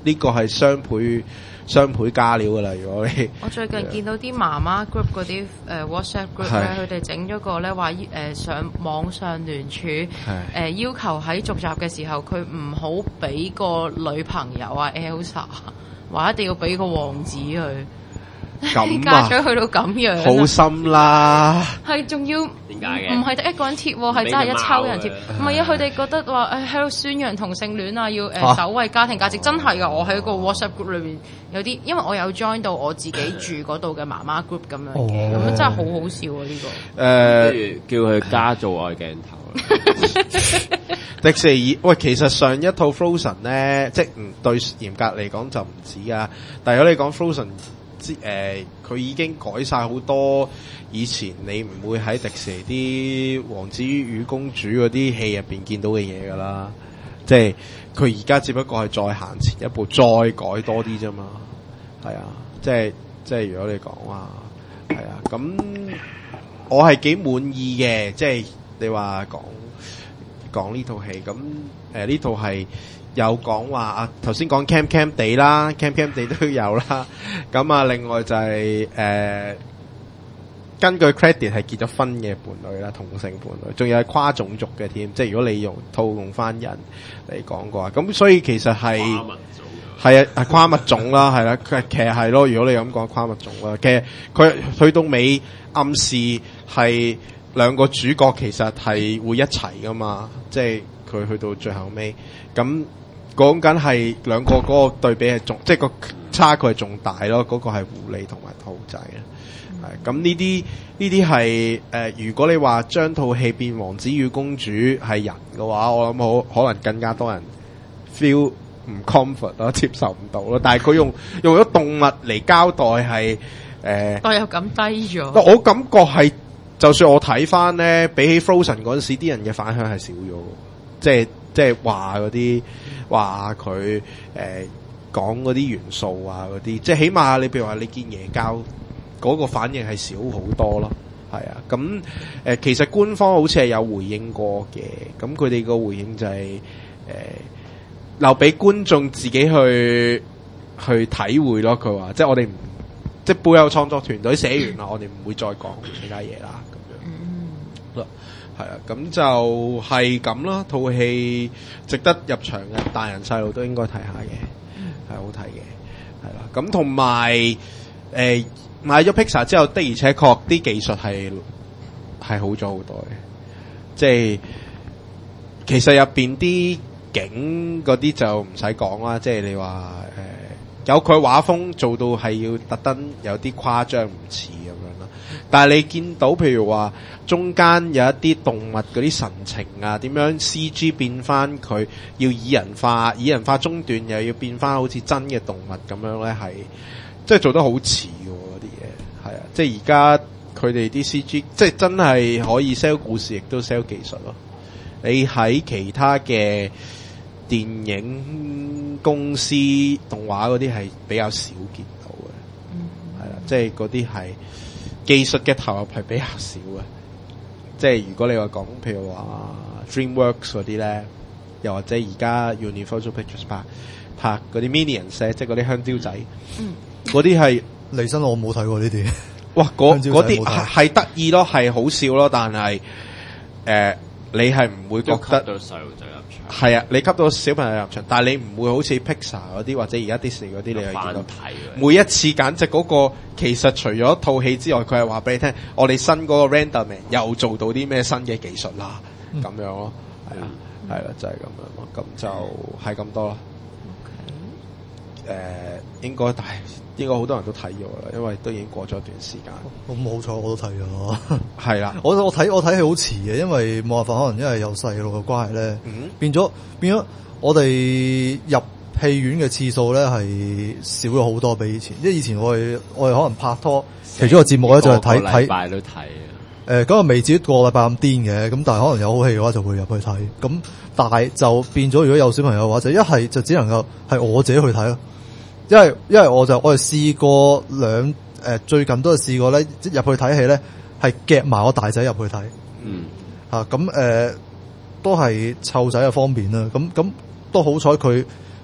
Speaker 1: 呢個係雙倍雙倍加料噶啦。如果你
Speaker 2: 我最近見到啲媽媽 group 嗰啲誒 WhatsApp group 咧，佢哋整咗個咧話誒上網上聯署誒、呃、要求喺續集嘅時候，佢唔好俾個女朋友啊 Elsa， 話一定要俾個王子佢。
Speaker 1: 咁啊，
Speaker 2: 嫁咗去到咁樣，
Speaker 1: 好心啦。
Speaker 2: 係仲要
Speaker 4: 點解嘅？
Speaker 2: 唔係得一個人貼喎，係真係一抽人貼。唔係啊，佢哋覺得話誒喺度宣揚同性戀啊，要誒、呃、守衞家庭價值，真係㗎。我喺個 WhatsApp group 裏邊有啲，因為我有 join 到我自己住嗰度嘅媽媽 group 咁樣嘅，咁、哦、樣真係好好笑啊！呢、這個誒、
Speaker 1: 呃，
Speaker 4: 叫佢加做愛鏡頭。
Speaker 1: 迪士尼喂，其實上一套 Frozen 咧，即係唔對嚴格嚟講就唔止啊。但係如果你講 Frozen。誒，佢、呃、已經改晒好多以前你唔會喺迪士尼啲王子與公主嗰啲戲入邊見到嘅嘢噶啦，即係佢而家只不過係再行前一步，再改多啲啫嘛，係啊，即係即係如果你講話係啊，咁我係幾滿意嘅，即係你話講講呢套戲，咁誒呢套係。有講話啊，頭先講 Cam Cam 地啦 ，Cam Cam 地都有啦。咁啊，另外就係、是、誒、呃，根據 credit 係結咗婚嘅伴侶啦，同性伴侶，仲有係跨種族嘅添。即係如果你用套用翻人嚟講嘅話，咁所以其實係係啊，係跨物種啦，係啦，佢其實係咯。如果你咁講跨物種啦，其實佢去到尾暗示係兩個主角其實係會一齊噶嘛，即係佢去到最後尾咁。講緊係兩個嗰個對比係仲，即係個差距係仲大咯。嗰、嗰個係狐狸同埋兔仔嘅，係咁呢啲呢啲係誒。如果你話將套戲變王子與公主係人嘅話，我諗好可能更加多人 feel 唔 comfort 咯，接受唔到咯。但係佢用用咗動物嚟交代係誒，代入感低咗。我感覺係，就算我睇翻咧，比起 Frozen 嗰陣時，啲人嘅反響係少咗，即係即係話嗰啲。話佢誒講嗰啲元素啊，嗰啲即係起碼你譬如話你見耶教嗰個反應係少好多咯，係啊，咁誒、呃、其實官方好似係有回應過嘅，咁佢哋個回應就係、是、誒、呃、留俾觀眾自己去去體會咯。佢話即係我哋唔即係背後創作團隊寫完啦，我哋唔會再講其他嘢啦，咁樣。嗯係啊，咁就係咁啦。套戲值得入場嘅，大人細路都應該睇下嘅，係好睇嘅，係啦。咁同埋誒買咗 Pixar 之後，的而且確啲技術係係好咗好多嘅。即係其實入邊啲景嗰啲就唔使講啦，即係你話誒、呃、有佢畫風做到係要特登有啲誇張唔似咁樣啦。但係你見到譬如話中間有一啲動物嗰啲神情啊，點樣 C G 變翻佢要擬人化，擬人化中段又要變翻好似真嘅動物咁樣咧，係即係做得好似嘅嗰啲嘢，係啊！即係而家佢哋啲 C G 即係真係可以 sell 故事，亦都 sell 技術咯。你喺其他嘅電影公司動畫嗰啲係比較少見到嘅，係啦、嗯，即係嗰啲係技術嘅投入係比較少嘅。即係如果你話講譬如話 DreamWorks 嗰啲咧，又或者而家 Universal Pictures 拍拍嗰啲 Minions 即係嗰啲香蕉仔，嗰啲係
Speaker 3: 離身我冇睇過呢啲。
Speaker 1: 哇！嗰嗰啲係得意咯，係好笑咯，但係誒、呃、你係唔會覺得
Speaker 4: 到細路仔入場
Speaker 1: 係啊？你吸到小朋友入場，但係你唔會好似 Pixar 嗰啲或者而家 Disney 嗰啲，你係見到每一次簡直嗰、嗰個其實除咗套戲之外，佢係話俾你聽，我哋新嗰個 Renderman 又做到啲咩新嘅技術啦，咁、嗯、樣咯，係啊，係啦、嗯，就係、係、咁樣咯，咁就係咁多啦。誒、呃，應該大。應該好多人都睇咗啦，因為都已經過咗一段時間。
Speaker 3: 咁好彩我都睇咗，
Speaker 1: 係啦。
Speaker 3: 我我睇我睇戲好遲嘅，因為冇辦法，可能因為有細路嘅關係咧、嗯，變咗變咗我哋入戲院嘅次數咧係少咗好多比以前。因為以前我哋我哋可能拍拖，其中一個節目咧就係睇睇。個禮拜都睇啊。誒，嗰個未至於個禮拜咁癲嘅，咁但係可能有好戲嘅話就會入去睇。咁但係就變咗，如果有小朋友嘅話，就一係就只能夠係我自己去睇咯。因為因為我就我哋試過兩誒、呃、最近都係試過咧，入去睇戲咧係夾埋我大仔入去睇，嗯吓咁誒都係湊仔嘅方便啦。咁咁都好彩佢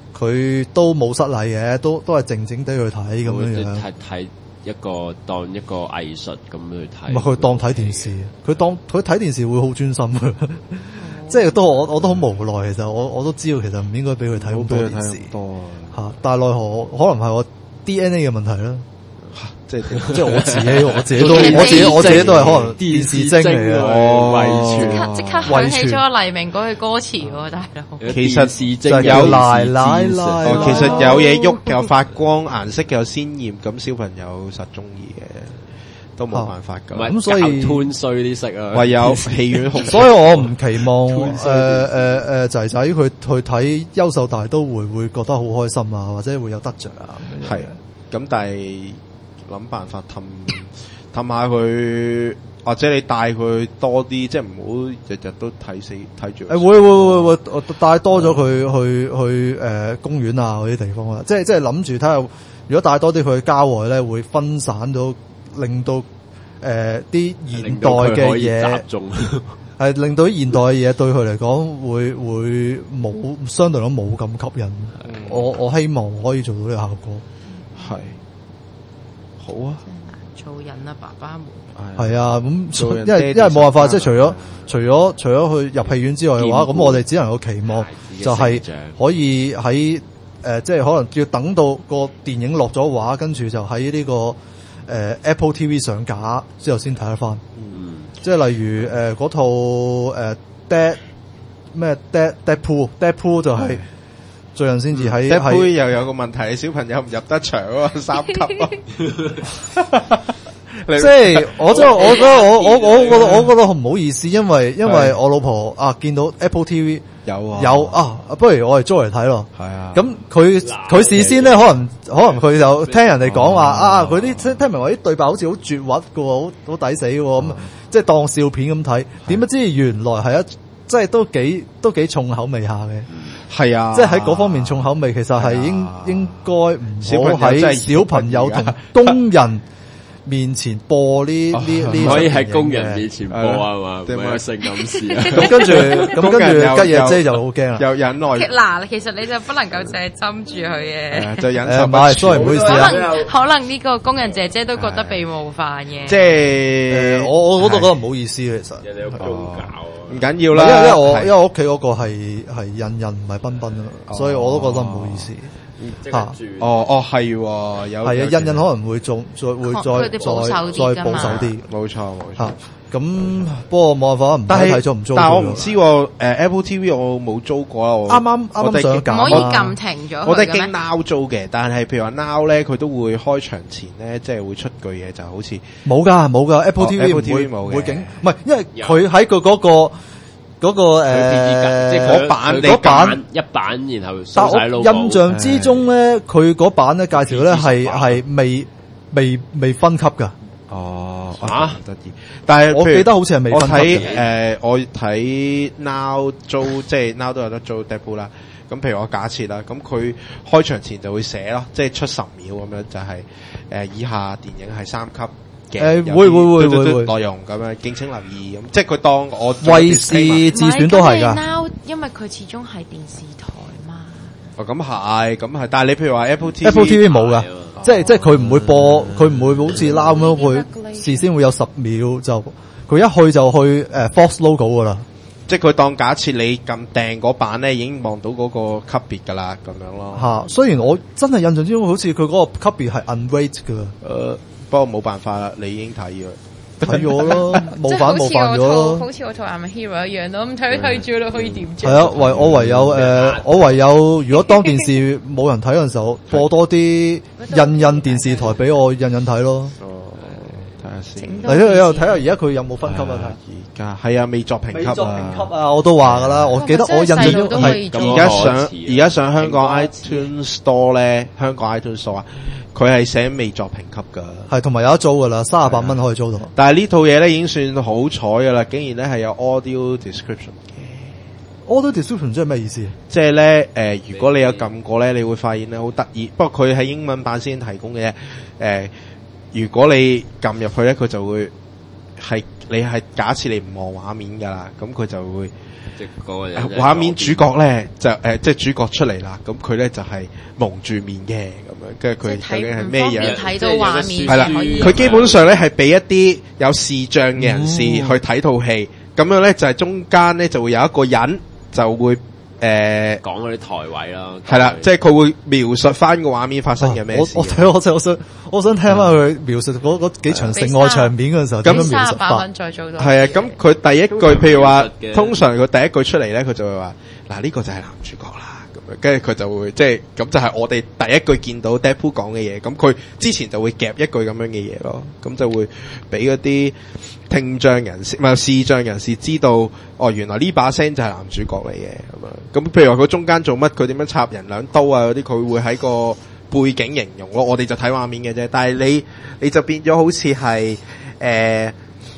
Speaker 3: 佢都冇失禮嘅，都都係靜靜地去睇咁樣樣。
Speaker 4: 睇睇一個當一個藝術咁去睇。
Speaker 3: 唔係佢當睇電視，佢當佢睇電視會好專心嘅。即係都我我都好無奈，其實我我都知道其實唔應該俾佢睇好多電視。
Speaker 1: 多
Speaker 3: 嚇，但係奈何可能係我 D N A 嘅問題啦。
Speaker 1: 即係
Speaker 3: 即係我自己，我自己都我自己我自己都係可能電視精嚟嘅。
Speaker 2: 即刻即刻響起咗黎明嗰句歌詞喎，大佬。
Speaker 1: 其實
Speaker 4: 是精
Speaker 3: 有奶奶奶，
Speaker 1: 哦，其實有嘢喐又發光，顏色又鮮豔，咁小朋友實中意嘅，都冇辦法㗎。
Speaker 3: 咁所以
Speaker 4: 吞衰啲色啊，
Speaker 1: 唯有戲院紅。
Speaker 3: 所以我唔期望誒誒誒仔仔佢去睇優秀大都會會覺得好開心啊，或者會有得着啊。
Speaker 1: 係，咁但係。諗辦法氹氹下佢，或者你帶佢多啲，即係唔好日日都睇死睇住。誒、欸，會會會會，我帶多咗佢去去誒、呃、公園啊嗰啲地方啦。即係即係諗住睇下，如果帶多啲佢去郊外咧，會分散到，令到誒啲、呃、現代嘅嘢集中，係令到啲現代嘅嘢對佢嚟講會會冇相對嚟講冇咁吸引。嗯、我我希望可以做到呢個效果。係。好啊，
Speaker 2: 做人啊，爸爸們
Speaker 3: 係啊，咁因為因為冇辦法，即係除咗除咗除咗去入戲院之外嘅話，咁我哋只能夠期望就係可以喺誒、呃，即係可能要等到個電影落咗畫，跟住就喺呢、這個誒、呃、Apple T V 上架之後先睇得翻。嗯，即係例如誒嗰、呃、套誒 Dead 咩 Dead Deadpool Deadpool 就係、是。最近先至喺
Speaker 1: 一杯又有個問題，小朋友唔入得場啊，三級啊！
Speaker 3: 即係我真係我覺得我我我覺得我覺得好唔好意思，因為因為我老婆啊見到 Apple T V
Speaker 1: 有啊
Speaker 3: 有啊，不如我哋租嚟睇咯。
Speaker 1: 係啊，
Speaker 3: 咁佢佢事先咧可能可能佢就聽人哋講話啊，佢啲聽明話啲對白好似好絕核嘅，好好抵死嘅咁，即係當笑片咁睇。點不知原來係一即係都幾都幾重口味下嘅。
Speaker 1: 係啊，
Speaker 3: 即係喺嗰方面重口味，其實係應、啊、應該唔好喺小朋友同工人面前播呢呢呢，
Speaker 4: 可以喺工人面前播啊嘛，唔係性暗示啊。
Speaker 3: 咁跟住，咁跟住吉野姐就好驚啦，
Speaker 1: 又忍耐。
Speaker 2: 嗱，其實你就不能夠淨係針住佢嘅，
Speaker 1: 就忍受。
Speaker 3: 唔係，sorry，唔好意思啊。
Speaker 2: 可能可能呢個工人姐姐都覺得被冒犯嘅。
Speaker 1: 即係
Speaker 3: 我我都覺得唔好意思，其實。
Speaker 4: 人哋有宗教。
Speaker 1: 唔緊要啦，
Speaker 3: 因為因為我因為我屋企嗰個係係印印唔係彬彬啊，所以我都覺得唔好意思。
Speaker 4: 吓，
Speaker 1: 哦哦係，有係
Speaker 3: 啊，印印可能會仲再會再再再保守啲，
Speaker 1: 冇錯冇錯。
Speaker 3: 咁不過冇辦法，唔睇睇咗唔租。
Speaker 1: 但係我唔知誒 Apple T V 我冇租過啊，我
Speaker 3: 啱啱啱啱上架，
Speaker 2: 唔可以撳停咗。
Speaker 1: 我哋經 Now 租嘅，但係譬如話 Now 咧，佢都會開場前咧，即係會出句嘢，就好似
Speaker 3: 冇噶冇噶 Apple T V 唔會唔會警，唔係因為佢喺佢嗰個。嗰、那個誒，
Speaker 4: 呃、即係嗰版，
Speaker 3: 嗰版
Speaker 4: 一版，然後
Speaker 3: 但我印象之中咧，佢嗰版咧介紹咧係係未未未分級噶。
Speaker 1: 哦，啊，得意！但係
Speaker 3: 我記得好似係未分級嘅。我睇
Speaker 1: 誒、呃，我睇 Now 租，即係 Now 都有得租 Deadpool 啦。咁譬如我假設啦，咁佢開場前就會寫咯，即係出十秒咁樣，就係、是、誒、呃、以下電影係三級。誒、
Speaker 3: 呃，會會會會會
Speaker 1: 內容咁樣，敬請留意咁，即係佢當我
Speaker 3: 衛視自選都係噶。
Speaker 2: Now 因為佢始終係電視台嘛。
Speaker 1: 哦，咁係，咁係，但係你譬如話 Apple T
Speaker 3: V，Apple T V 冇噶，即係即係佢唔會播，佢唔會好似 Now 咁樣，佢事先會有十秒就，佢一去就去誒、呃、Fox logo 噶啦。
Speaker 1: 即係佢當假設你撳訂嗰版咧，已經望到嗰個級別噶啦，咁樣咯。
Speaker 3: 吓，雖然我真係印象之中好似佢嗰個級別係 unrated 噶。誒、
Speaker 1: 呃。不過冇辦法啦，你已經睇咗，
Speaker 3: 睇咗咯，冇犯冇犯咗咯。
Speaker 2: 好似我套 I'm a Hero 一樣咯，咁睇睇住咯，可以點啫？
Speaker 3: 係啊，唯我唯有誒、呃，我唯有如果當電視冇人睇嗰陣時候，播多啲印印電視台俾我印印睇咯。哦，睇下先。嚟咗又睇下而家佢有冇分級啊？
Speaker 1: 而家係啊，未作評級啊。未作評級
Speaker 3: 啊，我都話噶啦，我記得我印象中係
Speaker 1: 而家上而家上香港 iTunes Store 咧，香港 iTunes Store 啊。佢係寫未作評級噶，
Speaker 3: 係同埋有得租噶啦，三十八蚊可以租到。
Speaker 1: 但係呢套嘢咧已經算好彩噶啦，竟然咧係有 audio description 嘅。
Speaker 3: audio description 即係咩意思？
Speaker 1: 即係咧誒，如果你有撳過咧，你會發現咧好得意。不過佢喺英文版先提供嘅。誒、呃，如果你撳入去咧，佢就會係你係假設你唔望畫面㗎啦，咁佢就會。
Speaker 4: 即係
Speaker 1: 畫面主角咧就誒、呃，即係主角出嚟啦，咁佢咧就係、是、蒙住面嘅咁樣，跟住佢究竟係咩嘢？
Speaker 2: 睇到畫面
Speaker 1: 係啦，佢基本上咧係俾一啲有視障嘅人士去睇套戲，咁、嗯、樣咧就係、是、中間咧就會有一個人就會。誒，
Speaker 4: 講嗰啲台位啦，
Speaker 1: 係啦，即係佢會描述翻個畫面發生嘅咩事。
Speaker 3: 我我睇我真係我想我想聽翻佢描述嗰嗰幾場性愛場面嗰陣時候點樣描述法。
Speaker 1: 係啊，咁佢第一句譬如話，通常佢第一句出嚟咧，佢就會話嗱呢個就係男主角啦。咁樣跟住佢就會即係咁就係我哋第一句見到 Deadpool 講嘅嘢。咁佢之前就會夾一句咁樣嘅嘢咯。咁就會俾嗰啲聽障人士唔係視障人士知道，哦，原來呢把聲就係男主角嚟嘅咁樣。咁譬如話佢中間做乜，佢點樣插人兩刀啊嗰啲，佢會喺個背景形容咯。我哋就睇畫面嘅啫，但係你你就變咗好似係誒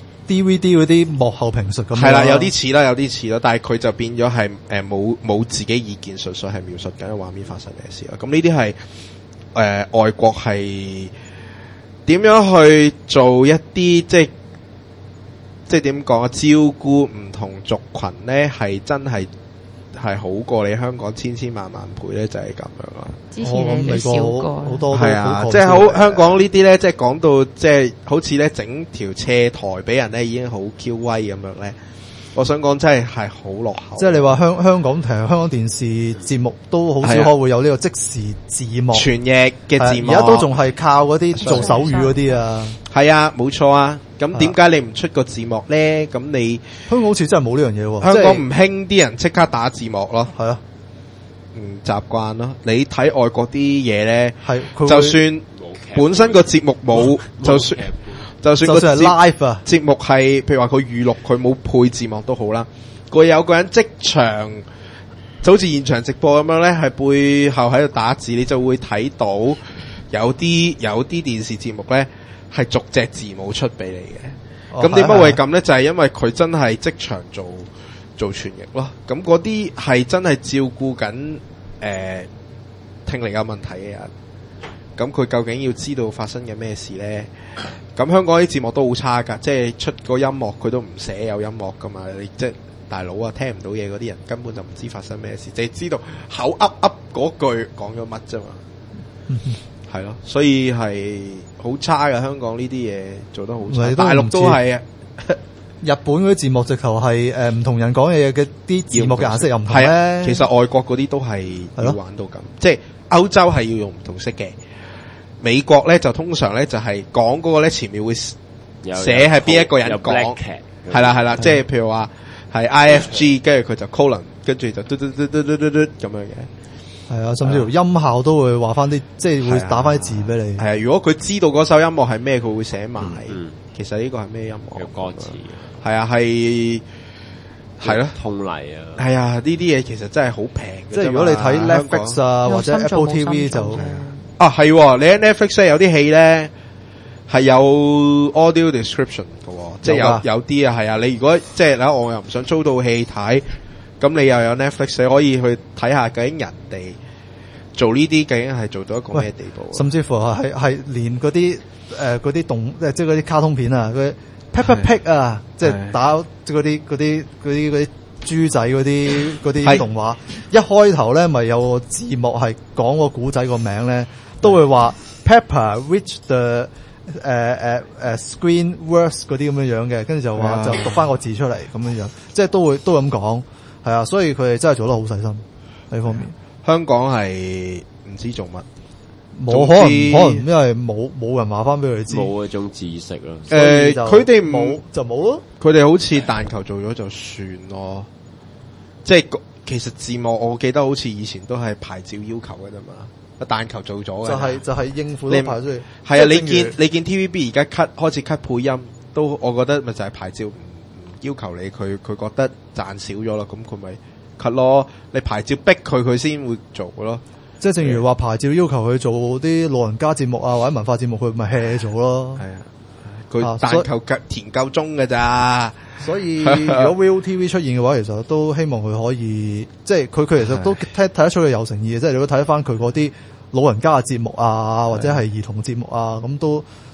Speaker 3: D V D 嗰啲幕後評述咁。
Speaker 1: 係啦，有啲似啦，有啲似啦，但係佢就變咗係誒冇冇自己意見，純粹係描述緊個畫面發生嘅事啦。咁呢啲係誒外國係點樣去做一啲即係。即係點講啊？照顧唔同族群咧，係真係係好過你香港千千萬萬倍咧，就係、是、咁樣啦。
Speaker 2: 之前你少過
Speaker 3: 好多
Speaker 1: 係啊，即係好香港呢啲咧，即係講到即係好似咧整條斜台俾人咧，已經好 Q 威咁樣咧。我想講真係係好落後。
Speaker 3: 即係你話香香港其實香港電視節目都好少可會有呢個即時字幕
Speaker 1: 傳譯嘅字幕，
Speaker 3: 而家都仲係靠嗰啲做手語嗰啲啊。
Speaker 1: 係啊，冇錯啊。咁點解你唔出個字幕咧？咁你
Speaker 3: 香港好似真係冇呢樣嘢喎。
Speaker 1: 香港唔興啲人即刻打字幕咯。
Speaker 3: 係啊，
Speaker 1: 唔習慣咯。你睇外國啲嘢咧，
Speaker 3: 係
Speaker 1: 就算本身個節目冇，就算。就算個節
Speaker 3: live 啊，
Speaker 1: 節目係譬如話佢預錄佢冇配字幕都好啦，佢有個人即場就好似現場直播咁樣咧，係背後喺度打字，你就會睇到有啲有啲電視節目咧係逐隻字母出俾你嘅。咁點解會咁咧？就係、是、因為佢真係即場做做傳譯咯。咁嗰啲係真係照顧緊誒、呃、聽力有問題嘅人。咁佢究竟要知道發生嘅咩事咧？咁香港啲字幕都好差噶，即係出個音樂佢都唔寫有音樂噶嘛。你即係大佬啊，聽唔到嘢嗰啲人根本就唔知發生咩事，淨係知道口噏噏嗰句講咗乜啫嘛。係咯，所以係好差嘅。香港呢啲嘢做得好差，大陸都係啊。
Speaker 3: 日本嗰啲字幕直頭係誒唔同人講嘢嘅啲字幕嘅顏色又唔同咧。
Speaker 1: 其實外國嗰啲都係要玩到咁，即係歐洲係要用唔同色嘅。美國咧就通常咧就係講嗰個咧前面會寫係邊一個人講，係啦係啦，即係譬如話係 I F G， 跟住佢就 colon， 跟住就嘟嘟嘟嘟嘟嘟嘟咁樣嘅。
Speaker 3: 係啊，甚至乎音效都會話翻啲，即係會打翻啲字俾你。
Speaker 1: 係啊，如果佢知道嗰首音樂係咩，佢會寫埋。其實呢個係咩音樂？
Speaker 4: 有歌詞。
Speaker 1: 係啊，係係咯，
Speaker 4: 通例啊。
Speaker 1: 係啊，呢啲嘢其實真係好平嘅。
Speaker 3: 即係如果你睇 Netflix 啊或者 Apple T V 就。
Speaker 1: 啊係，你喺 Netflix 有啲戲咧係有 audio description 嘅，即係有有啲啊係啊。你如果即係嗱，我又唔想租到戲睇，咁你又有 Netflix，你可以去睇下究竟人哋做呢啲究竟係做到一個咩地步？
Speaker 3: 甚至乎係係連嗰啲誒嗰啲動即係嗰啲卡通片啊，嗰啲 Peppa Pig 啊，即係打即係嗰啲嗰啲嗰啲嗰啲豬仔嗰啲嗰啲動畫，一開頭咧咪有個字幕係講個古仔個名咧。都會話 Peppa which the 誒誒誒 screen words 嗰啲咁樣樣嘅，跟住就話就讀翻個字出嚟咁樣樣，即係都會都咁講，係啊，所以佢哋真係做得好細心呢方面。
Speaker 1: 香港係唔知做乜，
Speaker 3: 冇可能可能因為冇冇人話翻俾佢知，
Speaker 4: 冇嗰種知識咯。
Speaker 1: 誒，佢哋冇
Speaker 3: 就冇咯，
Speaker 1: 佢哋好似但求做咗就算咯。即係其實字幕我記得好似以前都係牌照要求嘅啫嘛。但求做咗嘅，
Speaker 3: 就係、是、就係、是、應付啲牌照。
Speaker 1: 係啊，你見你見 T V B 而家 cut 開始 cut 配音，都我覺得咪就係牌照唔要求你，佢佢覺得賺少咗啦，咁佢咪 cut 咯。你牌照逼佢，佢先會做咯。
Speaker 3: 即係正如話牌照要求佢做啲老人家節目啊，或者文化節目，佢咪 hea 做咯。係啊，
Speaker 1: 佢但求填夠鐘㗎咋。
Speaker 3: 所以如果 Viu T V 出現嘅話，其實都希望佢可以，即係佢佢其實都睇睇得出佢有誠意嘅。即係如果睇翻佢嗰啲老人家嘅節目啊，或者係兒童節目啊，咁都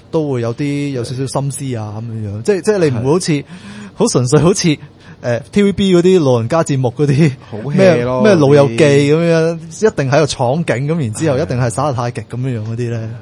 Speaker 3: 都會有啲有少少心思啊咁樣樣，即係即係你唔會好似好純粹好似誒 T V B 嗰啲老人家節目嗰啲咩咩老友記咁樣，一定喺度闖景咁，然之後一定係耍得太極咁樣樣嗰啲咧。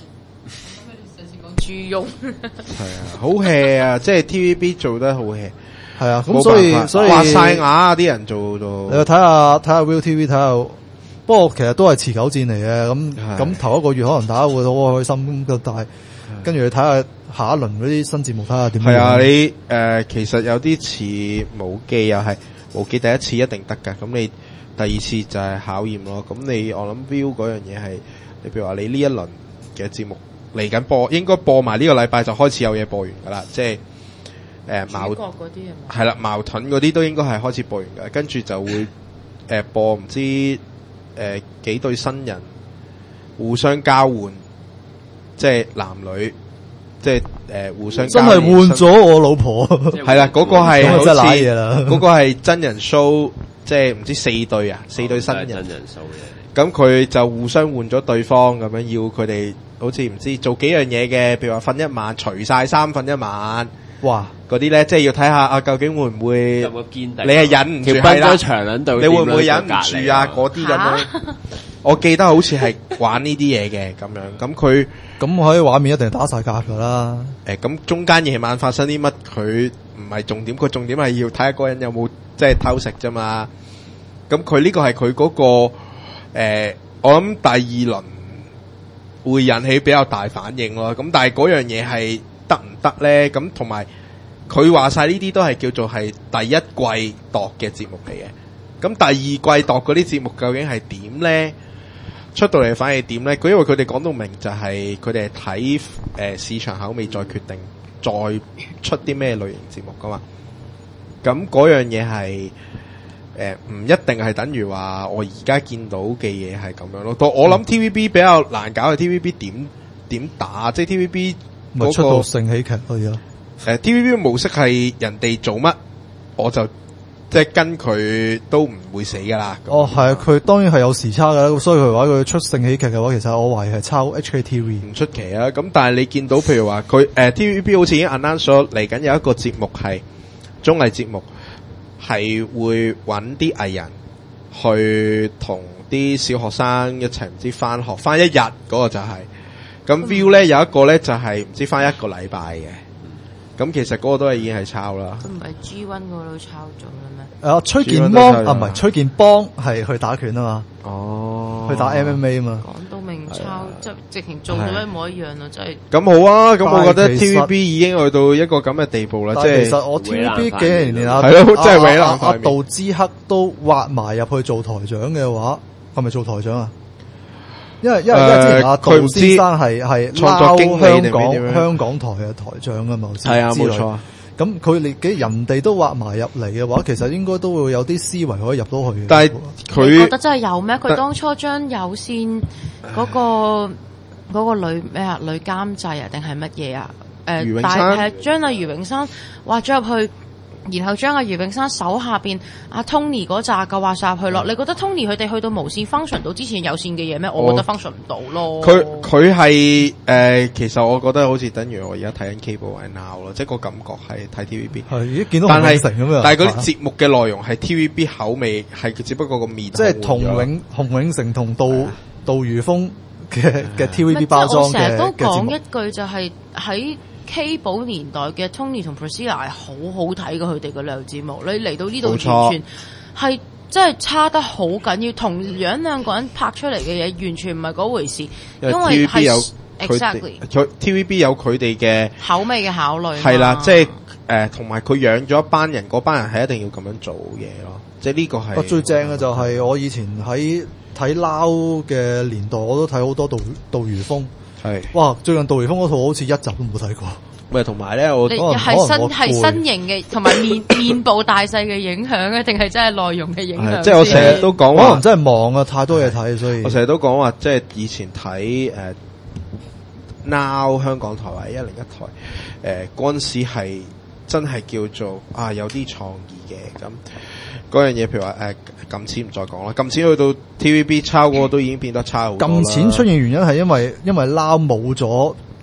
Speaker 2: 豬肉
Speaker 1: 係啊，好 hea 啊！即係 T V B 做得好 hea，
Speaker 3: 係啊，咁所以所以
Speaker 1: 畫晒牙啲人做到。
Speaker 3: 你睇下睇下 ViuTV 睇下，不過其實都係持久戰嚟嘅。咁咁頭一個月可能大家會好開心咁，但係跟住你睇下下一輪嗰啲新節目睇下點樣。係
Speaker 1: 啊，你誒、呃、其實有啲似無記又係無記第一次一定得㗎，咁你第二次就係考驗咯。咁你我諗 Viu 嗰樣嘢係，你譬如話你呢一輪嘅節目。嚟緊播，應該播埋呢個禮拜就開始有嘢播完噶啦，即係誒矛
Speaker 2: 嗰啲
Speaker 1: 係啦，矛盾嗰啲都應該係開始播完噶，跟住就會誒、呃、播唔知誒、呃、幾對新人互相交換，即係男女，即係誒、呃、互相交
Speaker 3: 真係換咗我老婆，
Speaker 1: 係啦，嗰、那個係好似
Speaker 3: 嘢啦，
Speaker 1: 嗰個係真人 show， 即係唔知四對啊，四對新人，真人
Speaker 4: show 嘅。
Speaker 1: 咁佢就互相換咗對方咁樣，要佢哋好似唔知做幾樣嘢嘅，譬如話瞓一晚，除晒衫瞓一晚，哇！嗰啲咧，即係要睇下啊，究竟會唔會
Speaker 4: 有個堅定？
Speaker 1: 你係忍唔住係啦，你會唔會忍唔住啊？嗰啲咁樣，我記得好似係玩呢啲嘢嘅咁樣。咁佢
Speaker 3: 咁喺畫面一定打晒格噶啦。
Speaker 1: 誒，咁中間夜晚發生啲乜，佢唔係重點，佢重點係要睇下嗰個人有冇即係偷食啫嘛。咁佢呢個係佢嗰個。誒、呃，我諗第二輪會引起比較大反應咯。咁但係嗰樣嘢係得唔得咧？咁同埋佢話晒呢啲都係叫做係第一季度嘅節目嚟嘅。咁第二季度嗰啲節目究竟係點咧？出到嚟反而點咧？佢因為佢哋講到明就係佢哋係睇誒市場口味再決定再出啲咩類型節目噶嘛。咁嗰樣嘢係。誒、呃，唔一定係等於話我而家見到嘅嘢係咁樣咯。到我諗 T V B 比較難搞嘅 T V B 點點打，即係 T V B 嗰、那個
Speaker 3: 出到性喜劇咯而家。誒、
Speaker 1: 呃、，T V B 嘅模式係人哋做乜我就即係跟佢都唔會死噶啦。
Speaker 3: 哦，係啊，佢當然係有時差噶，所以佢話佢出性喜劇嘅話，其實我懷疑係抄 H K T V，
Speaker 1: 唔出奇啊。咁但係你見到譬如話佢誒 T V B 好似已經 announce 咗嚟緊有一個節目係綜藝節目，係會揾啲藝人。去同啲小學生一齊唔知翻學翻一日嗰個就係、是，咁 Viu 咧有一個咧就係唔知翻一個禮拜嘅，咁其實嗰個都係已經係抄啦。
Speaker 2: 佢唔係 G 一 嗰度抄咗啦咩？
Speaker 3: 啊，崔健邦啊，唔係崔健邦係去打拳啊嘛，哦，去打 M M A 啊嘛。
Speaker 2: 講到明抄，即係直情做到一模一樣咯，真係。
Speaker 1: 咁好啊，咁我覺得 T V B 已經去到一個咁嘅地步啦，即係
Speaker 3: 其實我 T V B 幾年連啊，
Speaker 1: 係咯，真係毀爛塊面。
Speaker 3: 阿杜之克都挖埋入去做台長嘅話，係咪做台長啊？因為因為因為之前阿杜先生係係
Speaker 1: 創作經理
Speaker 3: 香港香港台嘅台長啊嘛，
Speaker 1: 係啊，冇錯。
Speaker 3: 咁佢哋嘅人哋都挖埋入嚟嘅話，其實應該都會有啲思維可以入到去嘅。
Speaker 1: 但係佢
Speaker 2: 覺得真係有咩？佢當初將有線嗰、嗰個嗰個女咩啊女監製啊，定係乜嘢啊？誒，但係將阿余永山挖咗入去。然後將阿余永山手下邊阿 Tony 嗰扎嘅話晒入去咯，你覺得 Tony 佢哋去到無線 function 到之前有線嘅嘢咩？我覺得 function 唔到咯。
Speaker 1: 佢佢係誒，其實我覺得好似等於我而家睇緊 Cable and Now 咯，即係個感覺係睇 T V B。
Speaker 3: 係，已經見到洪永城咁樣。
Speaker 1: 但係嗰啲節目嘅內容係 T V B 口味，係只不過個面。即
Speaker 3: 係同永洪永城同杜杜如風嘅嘅 T V B 包裝嘅。我成日
Speaker 2: 都講一句就係喺。K 寶年代嘅 Tony 同 Priscilla 係好好睇嘅，佢哋嘅兩節目，你嚟到呢度完全係真係差得好緊要，同樣兩個人拍出嚟嘅嘢完全唔係嗰回事，因為係 exactly
Speaker 1: T V B 有佢哋嘅
Speaker 2: 口味嘅考慮，
Speaker 1: 係啦，即係誒同埋佢養咗一班人，嗰班人係一定要咁樣做嘢咯，即係呢個係
Speaker 3: 最正嘅就係我以前喺睇 Now 嘅年代，我都睇好多杜杜如風。係，哇！最近杜如風嗰套好似一集都冇睇過。
Speaker 1: 喂，同埋咧，我
Speaker 2: 係身係身形嘅，同埋面面部大細嘅影響咧，定係真係內容嘅影響？
Speaker 1: 即係我成日都講話，
Speaker 3: 可能真係忙啊，太多嘢睇，所以
Speaker 1: 我成日都講話，即係以前睇誒、呃、Now 香港台或者一零一台誒嗰陣時係真係叫做啊有啲創意嘅咁。嗰樣嘢，譬如話誒，撳錢唔再講啦，撳錢去到 T V B 抄嗰個都已經變得差好多啦。
Speaker 3: 撳錢出現原因係因為因為撈冇咗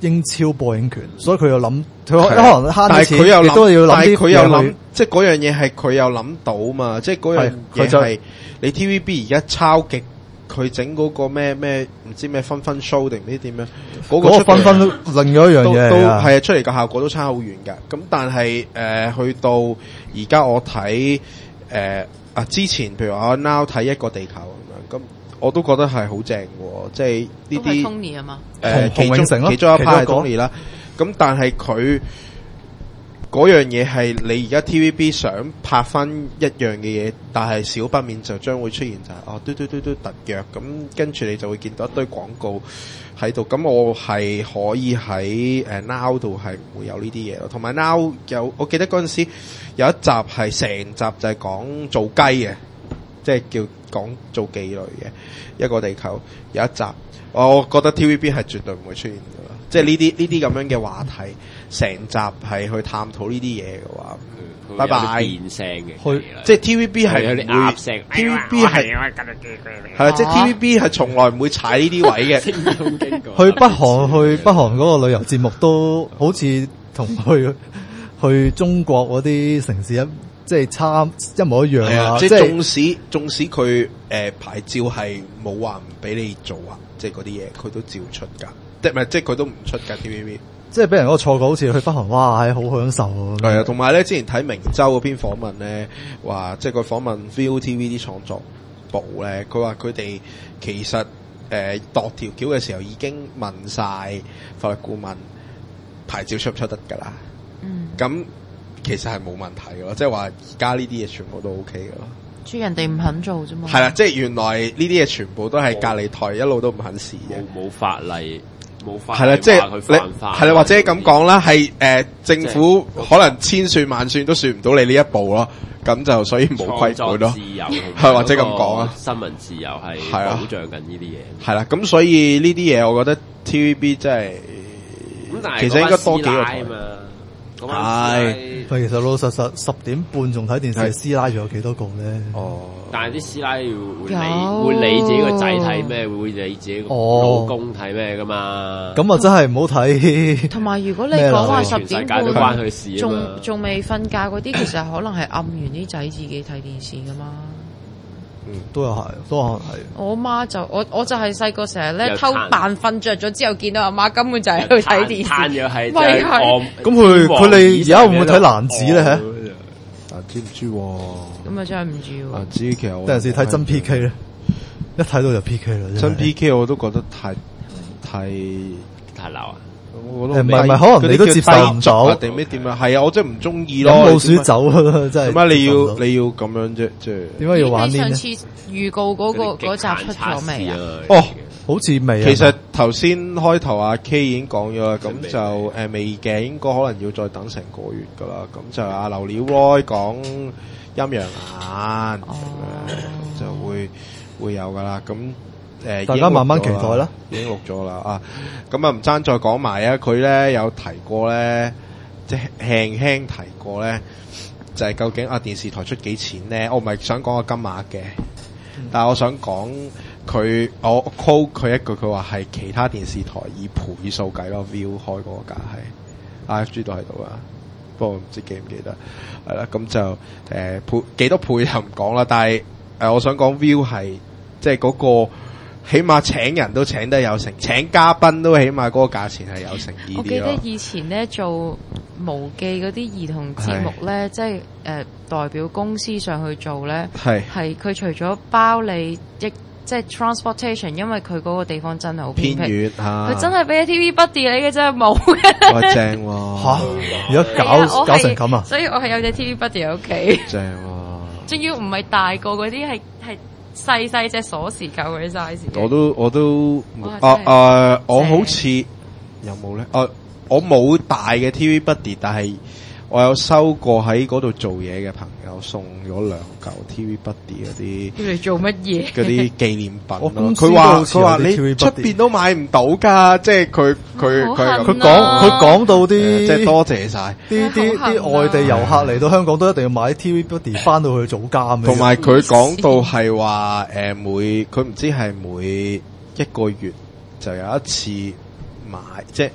Speaker 3: 英超播映權，所以佢又諗，佢可能慳啲錢，
Speaker 1: 佢又
Speaker 3: 亦都要諗啲
Speaker 1: 佢又諗，即係嗰樣嘢係佢又諗到嘛，即係嗰樣嘢係你 T V B 而家抄極。佢整嗰個咩咩唔知咩分分 show 定唔知點樣，嗰、那個
Speaker 3: 分分都另咗一樣嘢，
Speaker 1: 都係啊，出嚟嘅效果都差好遠㗎。咁但係誒、呃、去到而家我睇誒啊之前譬如話 Now 睇一個地球咁樣，咁我都覺得係好正喎，即係呢啲
Speaker 2: Tony 啊嘛，
Speaker 1: 誒其中其中一 part 係 Tony 啦。咁但係佢嗰樣嘢係你而家 T V B 想拍翻一樣嘅嘢，但係少不免就將會出現就係、是、哦，嘟嘟嘟嘟特約，咁跟住你就會見到一堆廣告喺度。咁我係可以喺誒 Now 度係唔會有呢啲嘢咯。同埋 Now 有，我記得嗰陣時有一集係成集就係講做雞嘅，即係叫講做妓女嘅一個地球有一集，我覺得 T V B 係絕對唔會出現㗎啦。即係呢啲呢啲咁樣嘅話題。成集係去探討呢啲嘢嘅話，拜拜。
Speaker 4: 變聲嘅，
Speaker 1: 去即係 T V B 係
Speaker 4: 有啲鴨聲
Speaker 1: ，T V B 係係啊，即係 T V B 係從來唔會踩呢啲位嘅。
Speaker 3: 去北韓去北韓嗰個旅遊節目都好似同去去中國嗰啲城市一即係差一模一樣啊！
Speaker 1: 即係縱使縱使佢誒牌照係冇話唔俾你做啊，即係嗰啲嘢佢都照出㗎，即係唔係即係佢都唔出㗎 T V B。
Speaker 3: 即係俾人嗰個錯覺，好似去北韓，哇，係好享受喎。
Speaker 1: 係啊，同埋咧，之前睇明州嗰篇訪問咧，話即係佢訪問 V O T V 啲創作部咧，佢話佢哋其實誒度條橋嘅時候已經問晒法律顧問牌照出唔出得㗎啦。嗯，咁其實係冇問題㗎咯，即係話而家呢啲嘢全部都 OK 㗎咯。
Speaker 2: 主人哋唔肯做啫嘛。係
Speaker 1: 啦，即係原來呢啲嘢全部都係隔離台一路都唔肯試嘅，
Speaker 4: 冇法例。冇法
Speaker 1: 係啦，即係你係啦，或者咁講啦，係誒、呃、政府可能千算萬算都算唔到你呢一步咯，咁就所以冇規管咯，係或者咁講啊，
Speaker 4: 新聞自由係保障緊呢啲嘢，
Speaker 1: 係啦，咁所以呢啲嘢我覺得 T V B 真係，其實應該多幾個台嘛。
Speaker 3: 係，其實老老實實十點半仲睇電視，師奶仲有幾多個咧？
Speaker 4: 哦，但係啲師奶要會理會理自己個仔睇咩，會理自己個老公睇咩噶嘛？
Speaker 3: 咁啊真係唔好睇。
Speaker 2: 同埋如果你講話十點半，
Speaker 4: 都關佢事，
Speaker 2: 仲仲未瞓覺嗰啲，其實可能係暗完啲仔自己睇電視噶嘛。
Speaker 3: 嗯，都有係，都可能係。
Speaker 2: 我媽就我我就係細個成日咧偷扮瞓着咗之後，見到阿媽根本就係去睇電視。攤
Speaker 4: 咗係，咁
Speaker 3: 佢佢哋而家會唔會睇蘭子咧？嚇，
Speaker 1: 蘭子唔知喎。
Speaker 2: 咁啊真係唔知喎。
Speaker 1: 蘭子其實我
Speaker 3: 有陣時睇真 P K 咧，一睇到就 P K 啦。
Speaker 1: 真 P K 我都覺得太太
Speaker 4: 太流啊！
Speaker 3: 唔係唔係，可能你都接受唔到
Speaker 1: 定咩點啊？係啊，我真係唔中意咯。
Speaker 3: 飲老鼠酒啊，真係。
Speaker 1: 點解你要你要咁樣啫？即係
Speaker 3: 點解要玩呢？
Speaker 2: 上次預告嗰個嗰集出咗未啊？
Speaker 1: 哦，
Speaker 3: 好似未。
Speaker 1: 其實頭先開頭阿 K 已經講咗啦，咁就誒未嘅，應該可能要再等成個月噶啦。咁就阿劉料 Roy 講陰陽眼，就會會有噶啦。咁。誒，
Speaker 3: 大家慢慢期待啦，
Speaker 1: 已經錄咗啦啊！咁啊，唔爭再講埋啊，佢咧有提過咧，即係輕輕提過咧，就係、是、究竟啊電視台出幾錢咧？我唔係想講個金額嘅，嗯、但係我想講佢，我 call 佢一句，佢話係其他電視台以倍數計咯 ，view 開嗰個價係 I F G 都喺度啊，不過唔知記唔記得係啦，咁就誒、呃、倍幾多倍就唔講啦，但係誒、呃、我想講 view 係即係嗰個。起碼請人都請得有成，請嘉賓都起碼嗰個價錢係有誠意啲咯。
Speaker 2: 我記得以前咧做無記嗰啲兒童節目咧，即係誒、呃、代表公司上去做咧，係係佢除咗包你一即係 transportation， 因為佢嗰個地方真係好偏僻，佢、啊、真係俾 T V buddy 你嘅真係冇嘅。
Speaker 1: 哇正喎嚇！
Speaker 3: 而家搞搞成咁啊！
Speaker 2: 所以我係有隻 T V buddy 喺屋企。
Speaker 1: 正喎！
Speaker 2: 仲要唔係大個嗰啲係係。細細隻鎖匙扣嗰啲 size，
Speaker 1: 我都我都啊啊！我好似有冇咧？啊，我冇大嘅 T V buddy， 但係我有收過喺嗰度做嘢嘅朋友送咗兩嚿 T V buddy 嗰啲。
Speaker 2: 要嚟做乜嘢？
Speaker 1: 嗰啲紀念品咯。佢話佢話你出邊都買唔到㗎，即係佢佢佢
Speaker 3: 佢講佢講到啲，
Speaker 1: 即係多謝晒
Speaker 3: 啲啲啲外地遊客嚟到香港都一定要買 T V buddy 翻到去組監。
Speaker 1: 同埋佢講到係話誒每佢唔知係每一個月就有一次買，即係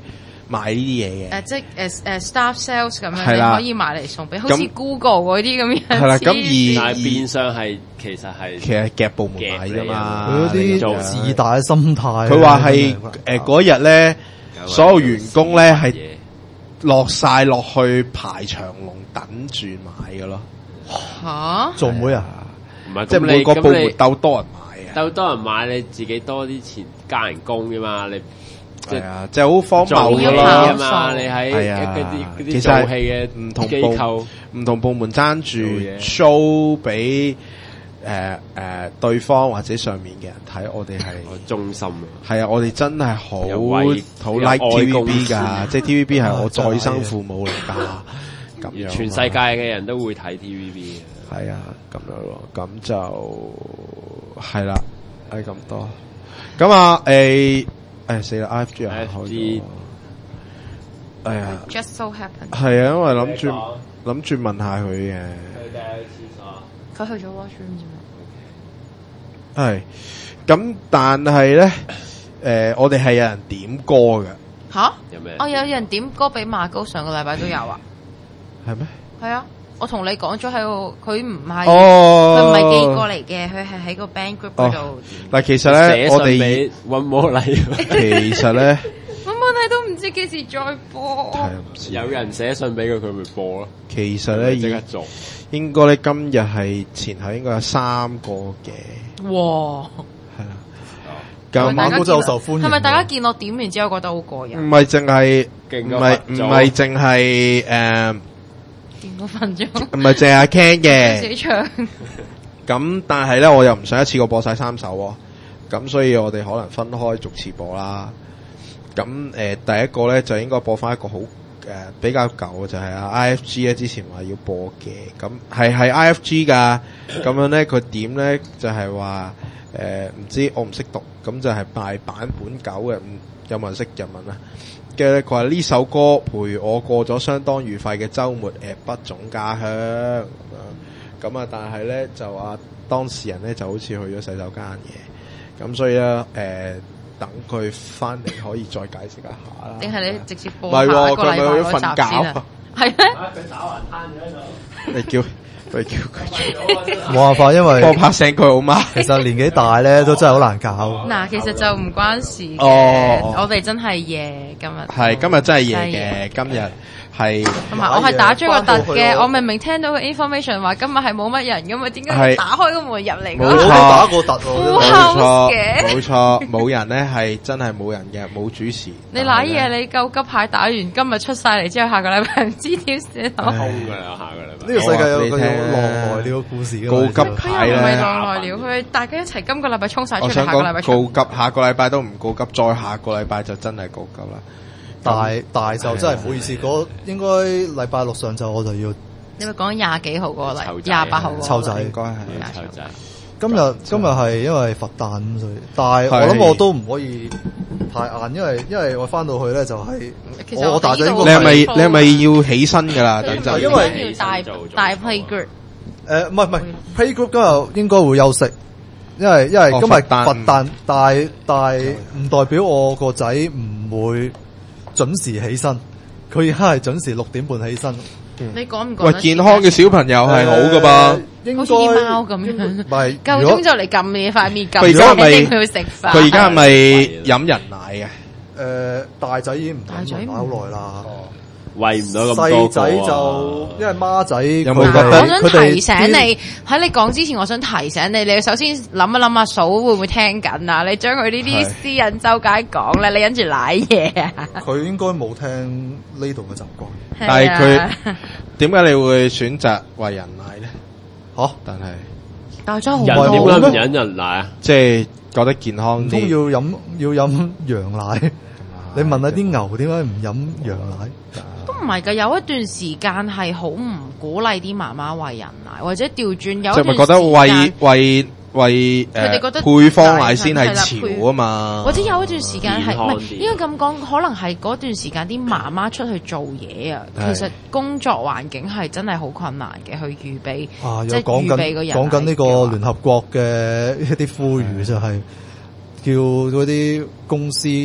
Speaker 1: 賣呢啲嘢嘅。
Speaker 2: 誒，即係誒誒 staff sales 咁樣，
Speaker 1: 係啦
Speaker 2: 你可以買嚟送俾，好似 Google 嗰啲咁樣。
Speaker 1: 係啦，咁而
Speaker 4: 但係變相係其實係
Speaker 1: 其實夾部門買㗎嘛，
Speaker 3: 佢嗰啲自大嘅心態。
Speaker 1: 佢話係誒嗰日咧，所有員工咧係落晒落去排長龍等住買嘅咯。
Speaker 2: 嚇！
Speaker 3: 做妹啊？
Speaker 4: 唔係
Speaker 1: 即係每個部門鬥多人買啊，
Speaker 4: 鬥多人買你自己多啲錢加人工㗎嘛，你
Speaker 1: 係啊，即係好荒謬
Speaker 4: 嘅
Speaker 1: 㗎
Speaker 4: 嘛嘛，你喺
Speaker 1: 係啊
Speaker 4: 嗰啲嗰
Speaker 1: 其實
Speaker 4: 啲做戲嘅
Speaker 1: 唔同
Speaker 4: 機構
Speaker 1: 唔同部門爭住
Speaker 4: 嘢
Speaker 1: show 俾誒誒對方或者上面嘅人睇，我哋係
Speaker 4: 忠心啊！
Speaker 1: 係啊，我哋真係好
Speaker 4: 有為
Speaker 1: 好
Speaker 4: 有
Speaker 1: like
Speaker 4: 愛
Speaker 1: T V
Speaker 4: 公
Speaker 1: B
Speaker 4: 司
Speaker 1: 㗎，即係 T V B 係我再生父母嚟㗎，咁樣
Speaker 4: 全世界嘅人都會睇 T V B 嘅。
Speaker 1: 係啊，咁樣咯，咁就係啦，係咁多。咁啊，誒誒死啦 ，I F G 啊，開咗。哎呀
Speaker 2: ，just so happen。
Speaker 1: 係啊，因為諗住諗住問下佢嘅。
Speaker 2: 佢去咗 washroom 啫嘛。
Speaker 1: 係，咁但係咧，誒，我哋係有人點歌嘅。
Speaker 2: 吓？
Speaker 4: 有咩？
Speaker 2: 哦，有人點歌俾馬高，上個禮拜都有啊。
Speaker 1: 係咩？
Speaker 2: 係啊。我同你講咗喺度，佢唔係，
Speaker 1: 哦，
Speaker 2: 佢唔係寄過嚟嘅，佢係喺個 band group 嗰度。
Speaker 1: 嗱，其實咧，我哋
Speaker 4: 搵摩禮，
Speaker 1: 其實咧，
Speaker 2: 搵摩禮都唔知幾時再播。
Speaker 1: 係
Speaker 4: 有人寫信俾佢，佢咪播咯。
Speaker 1: 其實咧，
Speaker 4: 即刻做，
Speaker 1: 應該咧今日係前後應該有三個嘅。
Speaker 2: 哇！
Speaker 1: 係啦，咁
Speaker 3: 馬高真係好受歡迎。
Speaker 2: 係咪大家見我點完之後覺得好過癮？
Speaker 1: 唔係淨係，唔係唔係淨係誒。
Speaker 2: 見嗰分鐘，
Speaker 1: 唔係淨係阿 Ken 嘅，
Speaker 2: 自己唱。
Speaker 1: 咁但係咧，我又唔想一次過播晒三首，咁所以我哋可能分開逐次播啦。咁誒、呃，第一個咧就應該播翻一個好誒、呃、比較舊嘅，就係啊 I F G 咧之前話要播嘅，咁係係 I F G 噶，咁樣咧佢點咧就係話誒唔知我唔識讀，咁就係賣版本九嘅，有冇人識日文啊？嘅佢話呢首歌陪我過咗相當愉快嘅週末，誒不總家鄉咁樣，咁啊但係咧就話當事人咧就好似去咗洗手間嘅，咁所以咧誒、呃、等佢翻嚟可以再解釋一下啦。
Speaker 2: 定係你直接播
Speaker 1: 唔係喎，
Speaker 2: 佢咪
Speaker 1: 去瞓覺？
Speaker 2: 係咩？
Speaker 4: 佢打橫攤咗喺度。
Speaker 1: 你叫佢叫佢
Speaker 3: 冇辦法，因為
Speaker 1: 幫拍醒佢好嗎？
Speaker 3: 其實年紀大咧都真係好難搞。
Speaker 2: 嗱，其實就唔關事嘅，
Speaker 1: 哦
Speaker 2: 我哋真係夜今日。
Speaker 1: 係今日真係夜嘅，今日係
Speaker 2: 同埋我係打咗個突嘅，我明明聽到個 information 話今日係冇乜人㗎嘛，點解打開個門入嚟？
Speaker 1: 冇錯，
Speaker 3: 打過突喎，
Speaker 2: 冇
Speaker 1: 錯嘅，冇錯，冇人咧係真係冇人嘅，冇主持。
Speaker 2: 你瀨嘢，你夠急牌打完，今日出晒嚟之後，下個禮拜唔知點算好。
Speaker 4: 空㗎啦，下個禮拜。
Speaker 3: 呢個世界有個浪來了嘅故事嘅，
Speaker 1: 告急牌咧，
Speaker 2: 佢又唔係浪來了，佢大家一齊今個禮拜衝晒出嚟，
Speaker 1: 我想
Speaker 2: 下個禮拜
Speaker 1: 講告急，下個禮拜都唔告急，再下個禮拜就真係告急啦。
Speaker 3: 大大就真係唔好意思，嗰應該禮拜六上晝我就要。
Speaker 2: 你咪講廿幾號嗰個禮，廿八號嗰個
Speaker 3: 湊仔
Speaker 1: 應該係
Speaker 4: 湊仔。
Speaker 3: 今日今日係因為佛誕咁，所以但係我諗我都唔可以太晏，因為因為我翻到去咧就係我我大仔應該
Speaker 1: 你係咪你係咪要起身㗎啦？等陣
Speaker 3: 因為
Speaker 2: 要大大 play group。
Speaker 3: 誒唔係唔係 play group 今日應該會休息，因為因為今日佛誕，但係但係唔代表我個仔唔會準時起身，佢而家係準時六點半起身。
Speaker 2: 你講唔講？
Speaker 1: 喂，健康嘅小朋友係好㗎噃，
Speaker 2: 好似啲貓咁樣。
Speaker 3: 唔係，
Speaker 2: 夠鐘就嚟撳你塊面，撳
Speaker 1: 佢而家係咪
Speaker 2: 佢食飯？
Speaker 1: 佢而家係咪飲人奶嘅？
Speaker 3: 誒，大仔已經唔飲人奶好耐啦。
Speaker 4: 喂唔到咁多。
Speaker 3: 細仔就因為孖仔，
Speaker 1: 有冇覺得
Speaker 2: 我想提醒你喺你講之前，我想提醒你，你首先諗一諗阿嫂會唔會聽緊啊？你將佢呢啲私隱周街講咧，你忍住舐嘢啊！
Speaker 3: 佢應該冇聽呢度嘅習慣。
Speaker 1: 但係佢點解你會選擇餵人奶咧？
Speaker 3: 嚇！
Speaker 1: 但係
Speaker 2: 但係真係好
Speaker 4: 人點解唔忍人奶啊？
Speaker 1: 即係覺得健康
Speaker 3: 唔通
Speaker 1: 啲。
Speaker 3: 要飲要飲羊奶？你問下啲牛點解唔飲羊奶？
Speaker 2: 都唔係㗎，有一段時間係好唔鼓勵啲媽媽餵人奶，或者調轉有一段時間。
Speaker 1: 即係咪覺得餵餵餵誒配方奶先係潮啊嘛？
Speaker 2: 或者有一段時間係唔係應該咁講？可能係嗰段時間啲媽媽出去做嘢啊，其實工作環境係真係好困難嘅，去預備
Speaker 3: 啊，
Speaker 2: 即係預備個人
Speaker 3: 講緊呢個聯合國嘅一啲呼籲就係叫嗰啲公司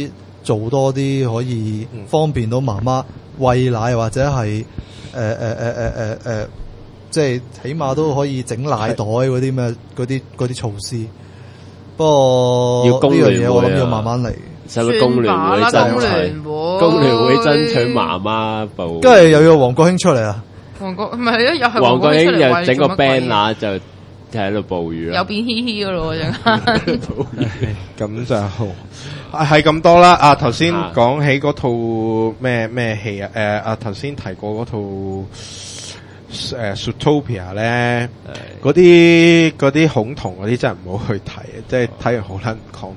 Speaker 3: 做多啲可以方便到媽媽餵奶或者係誒誒誒誒誒誒，即係起碼都可以整奶袋嗰啲咩嗰啲嗰啲措施。不過
Speaker 4: 要工聯會啊，
Speaker 3: 呢樣嘢我諗要慢慢嚟。
Speaker 4: 使乜工聯會爭取？工聯會爭取媽媽部，
Speaker 3: 跟住又要黃國興出嚟啊！
Speaker 2: 黃國唔係咧，又係
Speaker 4: 黃國興又整個
Speaker 2: 個
Speaker 4: banner 就喺度捕魚啦，
Speaker 2: 又變嘻嘻噶咯，陣間
Speaker 1: 咁就係咁多啦。啊，頭先講起嗰套咩咩戲啊？誒啊，頭先提過嗰套誒 Zootopia 咧，嗰啲嗰啲恐同嗰啲真係唔好去睇，即係睇完好撚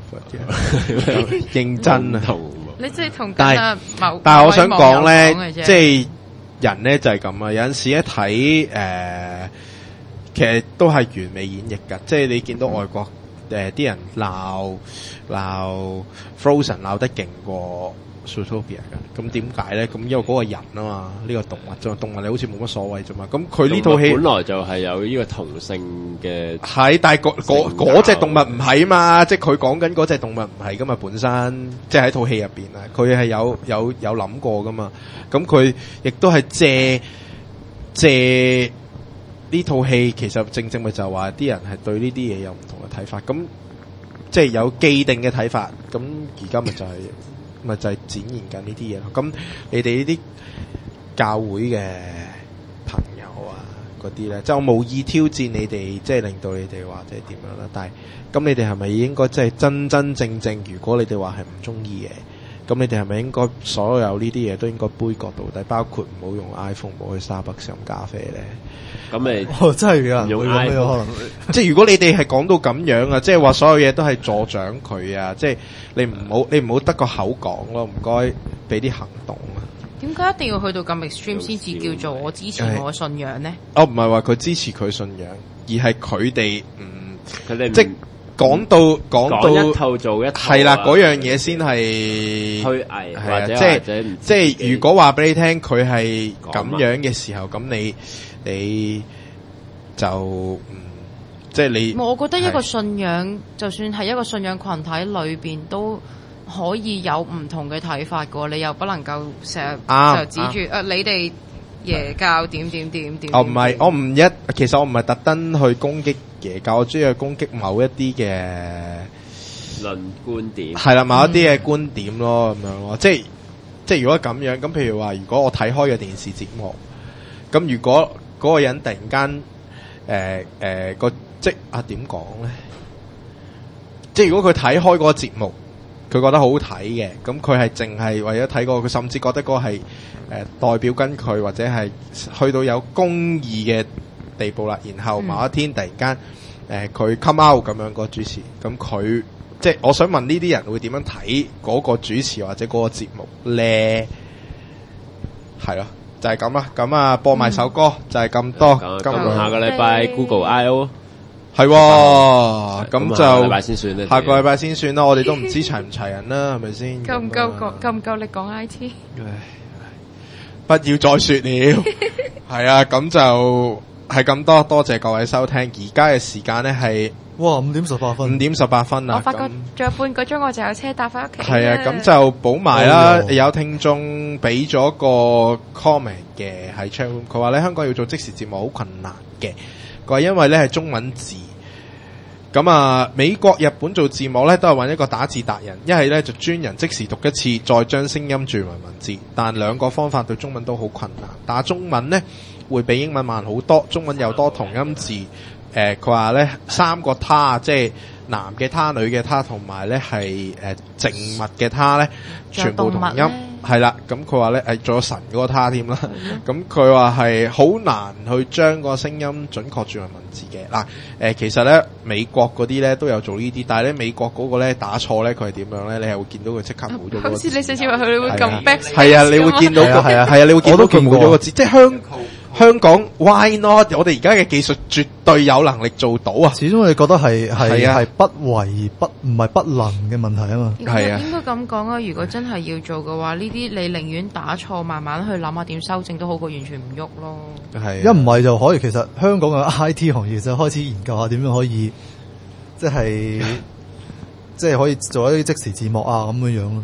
Speaker 1: comfort 嘅，認真啊！
Speaker 2: 你即係同
Speaker 1: 但係但係我想講咧，即係人咧就係咁啊！有陣時一睇誒，其實都係完美演繹㗎。即係你見到外國誒啲人鬧鬧 Frozen 鬧得勁過 Zootopia 㗎，咁點解咧？咁因為嗰個人啊嘛，呢個動物啫嘛，動物你好似冇乜所謂啫嘛。咁佢呢套戲
Speaker 4: 本來就係有呢個同性嘅，
Speaker 1: 係，但係嗰嗰嗰隻動物唔係啊嘛，即係佢講緊嗰隻動物唔係噶嘛，本身即係喺套戲入邊啊，佢係有有有諗過噶嘛。咁佢亦都係借借呢套戲，其實正正咪就係話啲人係對呢啲嘢有唔同嘅睇法，咁即係有既定嘅睇法。咁而家咪就係、是。咪就係展現緊呢啲嘢咯。咁你哋呢啲教會嘅朋友啊，嗰啲咧，即係我冇意挑戰你哋，即係令到你哋或者點樣啦。但係咁你哋係咪應該即係真真正正？如果你哋話係唔中意嘅，咁你哋係咪應該所有呢啲嘢都應該杯葛到底？包括唔好用 iPhone，唔好去 Starbucks 飲咖啡咧。
Speaker 4: 咁咪
Speaker 3: 哦，真係㗎，
Speaker 4: 用
Speaker 3: iPhone 可能
Speaker 1: 即係如果你哋係講到咁樣啊，即係話所有嘢都係助長佢啊，即係你唔好你唔好得個口講咯，唔該俾啲行動啊。
Speaker 2: 點解一定要去到咁 extreme 先至叫做我支持我嘅信仰呢？
Speaker 1: 我唔係話佢支持佢信仰，而係佢哋唔
Speaker 4: 佢哋
Speaker 1: 即係講到講到
Speaker 4: 講一套做一套
Speaker 1: 係啦，嗰樣嘢先係
Speaker 4: 虛偽，
Speaker 1: 係啊，
Speaker 4: 或者
Speaker 1: 即係
Speaker 4: 或者
Speaker 1: 即係如果話俾你聽佢係咁樣嘅時候，咁你你就嗯即係你，
Speaker 2: 我覺得一個信仰，就算係一個信仰群體裏邊都可以有唔同嘅睇法嘅，你又不能夠成日就指住誒你哋耶教點點點點。
Speaker 1: 哦，唔係，我唔一，其實我唔係特登去攻擊耶教，我中意去攻擊某一啲嘅
Speaker 4: 論觀點，
Speaker 1: 係啦，某一啲嘅觀點咯，咁、嗯、樣咯，即係即係如果咁樣，咁譬如話，如果我睇開嘅電視節目，咁如果嗰個人突然間誒誒個即啊點講咧？即係如果佢睇開嗰個節目，佢覺得好好睇嘅，咁佢係淨係為咗睇嗰個，佢甚至覺得嗰個係誒、呃、代表緊佢，或者係去到有公義嘅地步啦。然後某一天突然間誒佢 come out 咁樣個主持，咁佢即係我想問呢啲人會點樣睇嗰個主持或者嗰個節目咧？係咯，就係咁啦。咁啊播埋首歌、嗯、就係咁多。
Speaker 4: 咁、嗯、下個禮拜 Google I O
Speaker 1: 係，咁就下個禮
Speaker 4: 拜先算啦。
Speaker 1: 下個禮拜先算啦，我哋都唔知齊唔齊人啦，係咪先？
Speaker 2: 夠唔夠講？夠唔夠力講 I T？
Speaker 1: 不要再說了。係啊，咁就係咁多，多謝各位收聽。而家嘅時間咧係
Speaker 3: 哇五點十八分，
Speaker 1: 五點十八分啊！
Speaker 2: 我發覺仲有半個鐘，我就有車搭翻屋企。
Speaker 1: 係啊，咁就補埋啦。有聽眾俾咗個 comment 嘅喺 chat room，佢話咧香港要做即時節目好困難嘅。佢話因為咧係中文字，咁啊美國、日本做字幕咧都係揾一個打字達人，一係咧就專人即時讀一次，再將聲音轉為文字。但兩個方法對中文都好困難。打中文咧會比英文慢好多，中文又多同音字。誒佢話咧三個他，即係男嘅他、女嘅他，同埋咧係誒靜物嘅他咧，全部同音。係啦，咁佢話咧誒仲有神嗰個他添啦，咁佢話係好難去將個聲音準確轉為文字嘅。嗱、呃、誒其實咧美國嗰啲咧都有做呢啲，但係咧美國嗰個咧打錯咧佢係點樣咧？你係會見到佢即刻冇咗、嗰個。好似
Speaker 2: 你上次話佢會撳 back。
Speaker 1: 係啊，你會見到個係啊係啊，你會見到佢冇咗個字，即係香香港 why not？ 我哋而家嘅技術絕對有能力做到啊！
Speaker 3: 始終你覺得係係係不為不唔係不能嘅問題啊嘛。
Speaker 1: 係啊，
Speaker 2: 應該咁講啊！如果真係要做嘅話，呢啲你寧願打錯，慢慢去諗下點修正都好過完全唔喐咯。
Speaker 1: 係
Speaker 3: 一唔係就可以，其實香港嘅 I T 行業就開始研究下點樣可以，即係即係可以做一啲即時字幕啊咁樣樣咯。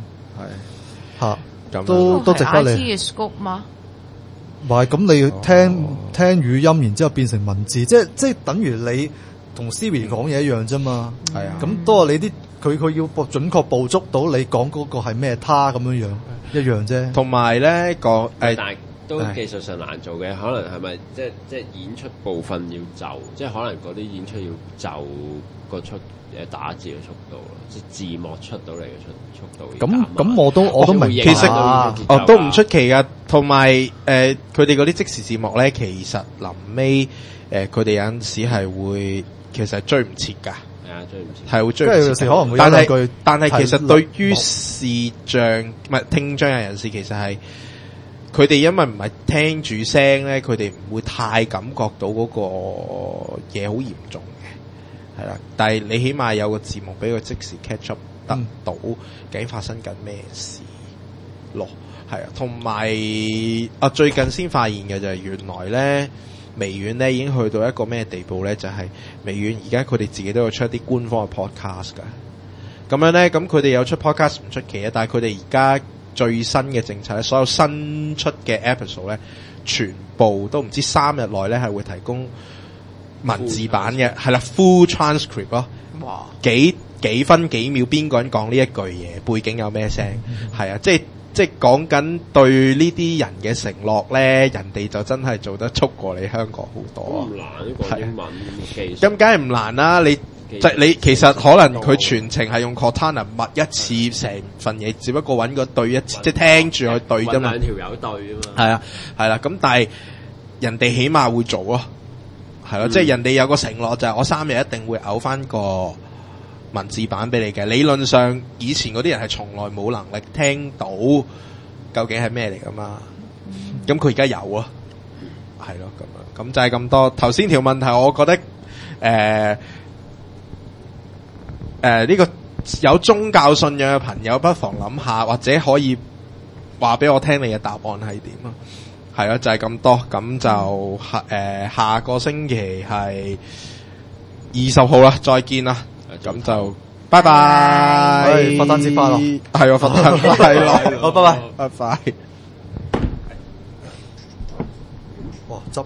Speaker 3: 吓，都都值得你。
Speaker 2: I T 嘅 scope 嘛？
Speaker 3: 唔係，咁你聽、哦、聽語音，然之後變成文字，即係即係等於你同 Siri 講嘢一樣啫嘛。係啊，咁都係你啲佢佢要捕準確捕捉到你講嗰個係咩他咁樣樣一樣啫。
Speaker 1: 同埋咧個誒，
Speaker 4: 但係都技術上難做嘅，可能係咪即係即係演出部分要就，即係可能嗰啲演出要就個出誒打字嘅速度咯，即係字幕出到嚟嘅速速度。咁
Speaker 3: 咁我都我都明，
Speaker 1: 其實哦都唔出奇噶。同埋誒，佢哋嗰啲即時字幕咧，其實臨尾誒，佢哋有陣時係會其實係追唔切噶。係啊，追唔切。係會追唔切。可能會有兩句，但係但係其實對於視障唔係聽障嘅人士，其實係。佢哋因為唔係聽住聲咧，佢哋唔會太感覺到嗰個嘢好嚴重嘅，係啦。但係你起碼有個字幕俾佢即時 catch up 得到，究竟發生緊咩事咯？係啊，同埋啊，最近先發現嘅就係原來咧，微軟咧已經去到一個咩地步咧？就係、是、微軟而家佢哋自己都有出一啲官方嘅 podcast 㗎。咁樣咧，咁佢哋有出 podcast 唔出奇啊，但係佢哋而家最新嘅政策咧，所有新出嘅 episode 咧，全部都唔知三日內咧係會提供文字版嘅，係啦 full transcript 咯。哇！幾幾分幾秒邊個人講呢一句嘢，背景有咩聲，係、嗯、啊，即係即係講緊對呢啲人嘅承諾咧，人哋就真係做得足過你香港好多。唔難呢個英文技術，咁梗係唔難啦，你。即係你其實可能佢全程係用 Cortana 默一次成份嘢，只不過揾個對一次，即係聽住去對啫嘛。揾兩條友對啊嘛。係啊，係啦。咁但係人哋起碼會做咯，係咯、嗯。即係人哋有個承諾就係我三日一定會嘔翻個文字版俾你嘅。理論上以前嗰啲人係從來冇能力聽到究竟係咩嚟噶嘛。咁佢而家有啊，係咯咁樣。咁就係咁多。頭先條問題，我覺得誒。呃誒、呃，呢、這個有宗教信仰嘅朋友，不妨諗下，或者可以話俾我聽你嘅答案係點啊？係啊，就係、是、咁多，咁就下誒、呃、下個星期係二十號啦，再見啦，咁就拜拜，
Speaker 3: 佛誕節快樂，
Speaker 1: 係啊，佛誕快樂，
Speaker 3: 好，拜拜，
Speaker 1: 拜拜。
Speaker 3: 哇，執。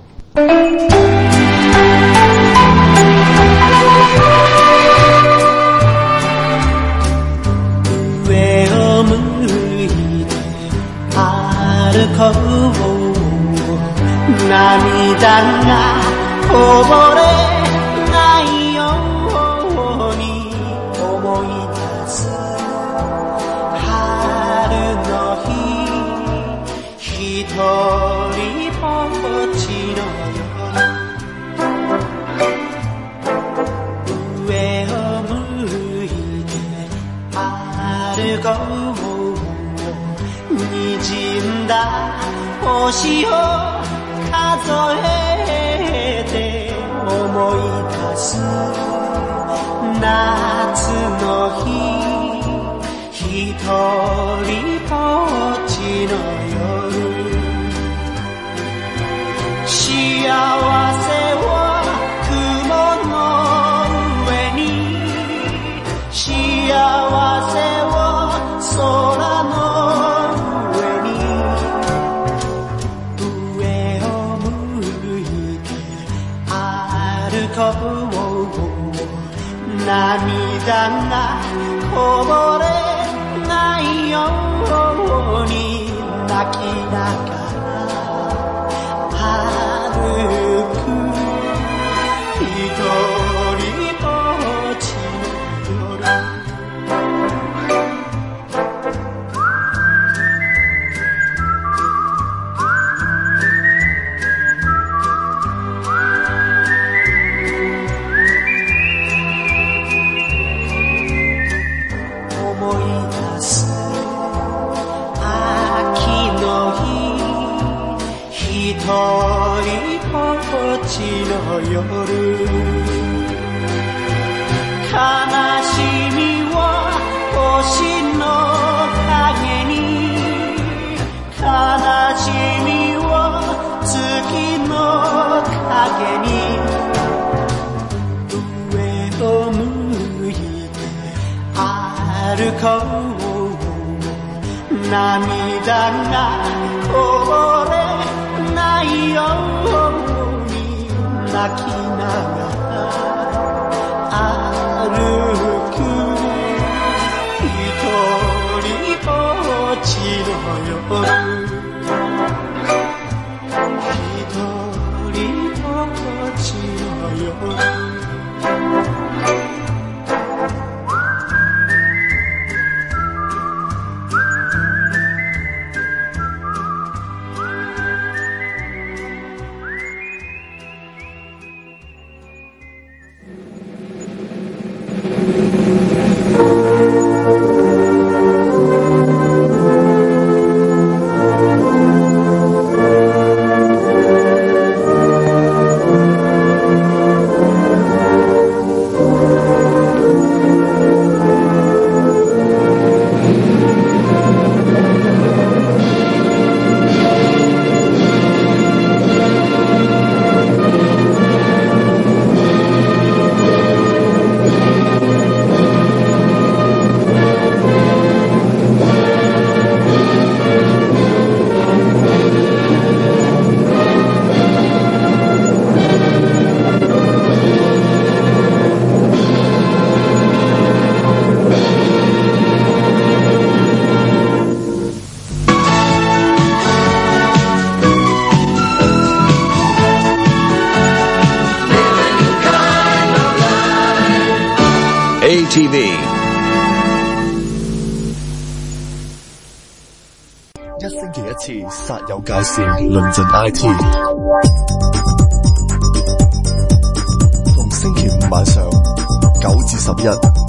Speaker 6: 涙がこぼれないように思い出す春の日一人ぼっちの夜上を向いて歩こう滲んだ星を数えて思い出す夏の日一人ぼっちの夜幸せは雲の上に幸せは空の涙がこぼれないように泣きながら歩く一人ぼっちの夜一人ぼっちの夜悲しみは星の影に悲しみは月の影に上を向いて歩こう涙がこぼれないように泣きながら歩く一人ぼっちの夜一人ぼっちの夜
Speaker 7: A T V
Speaker 8: 一星期一次殺友界線論盡 I T， 逢星期五晚上九至十一。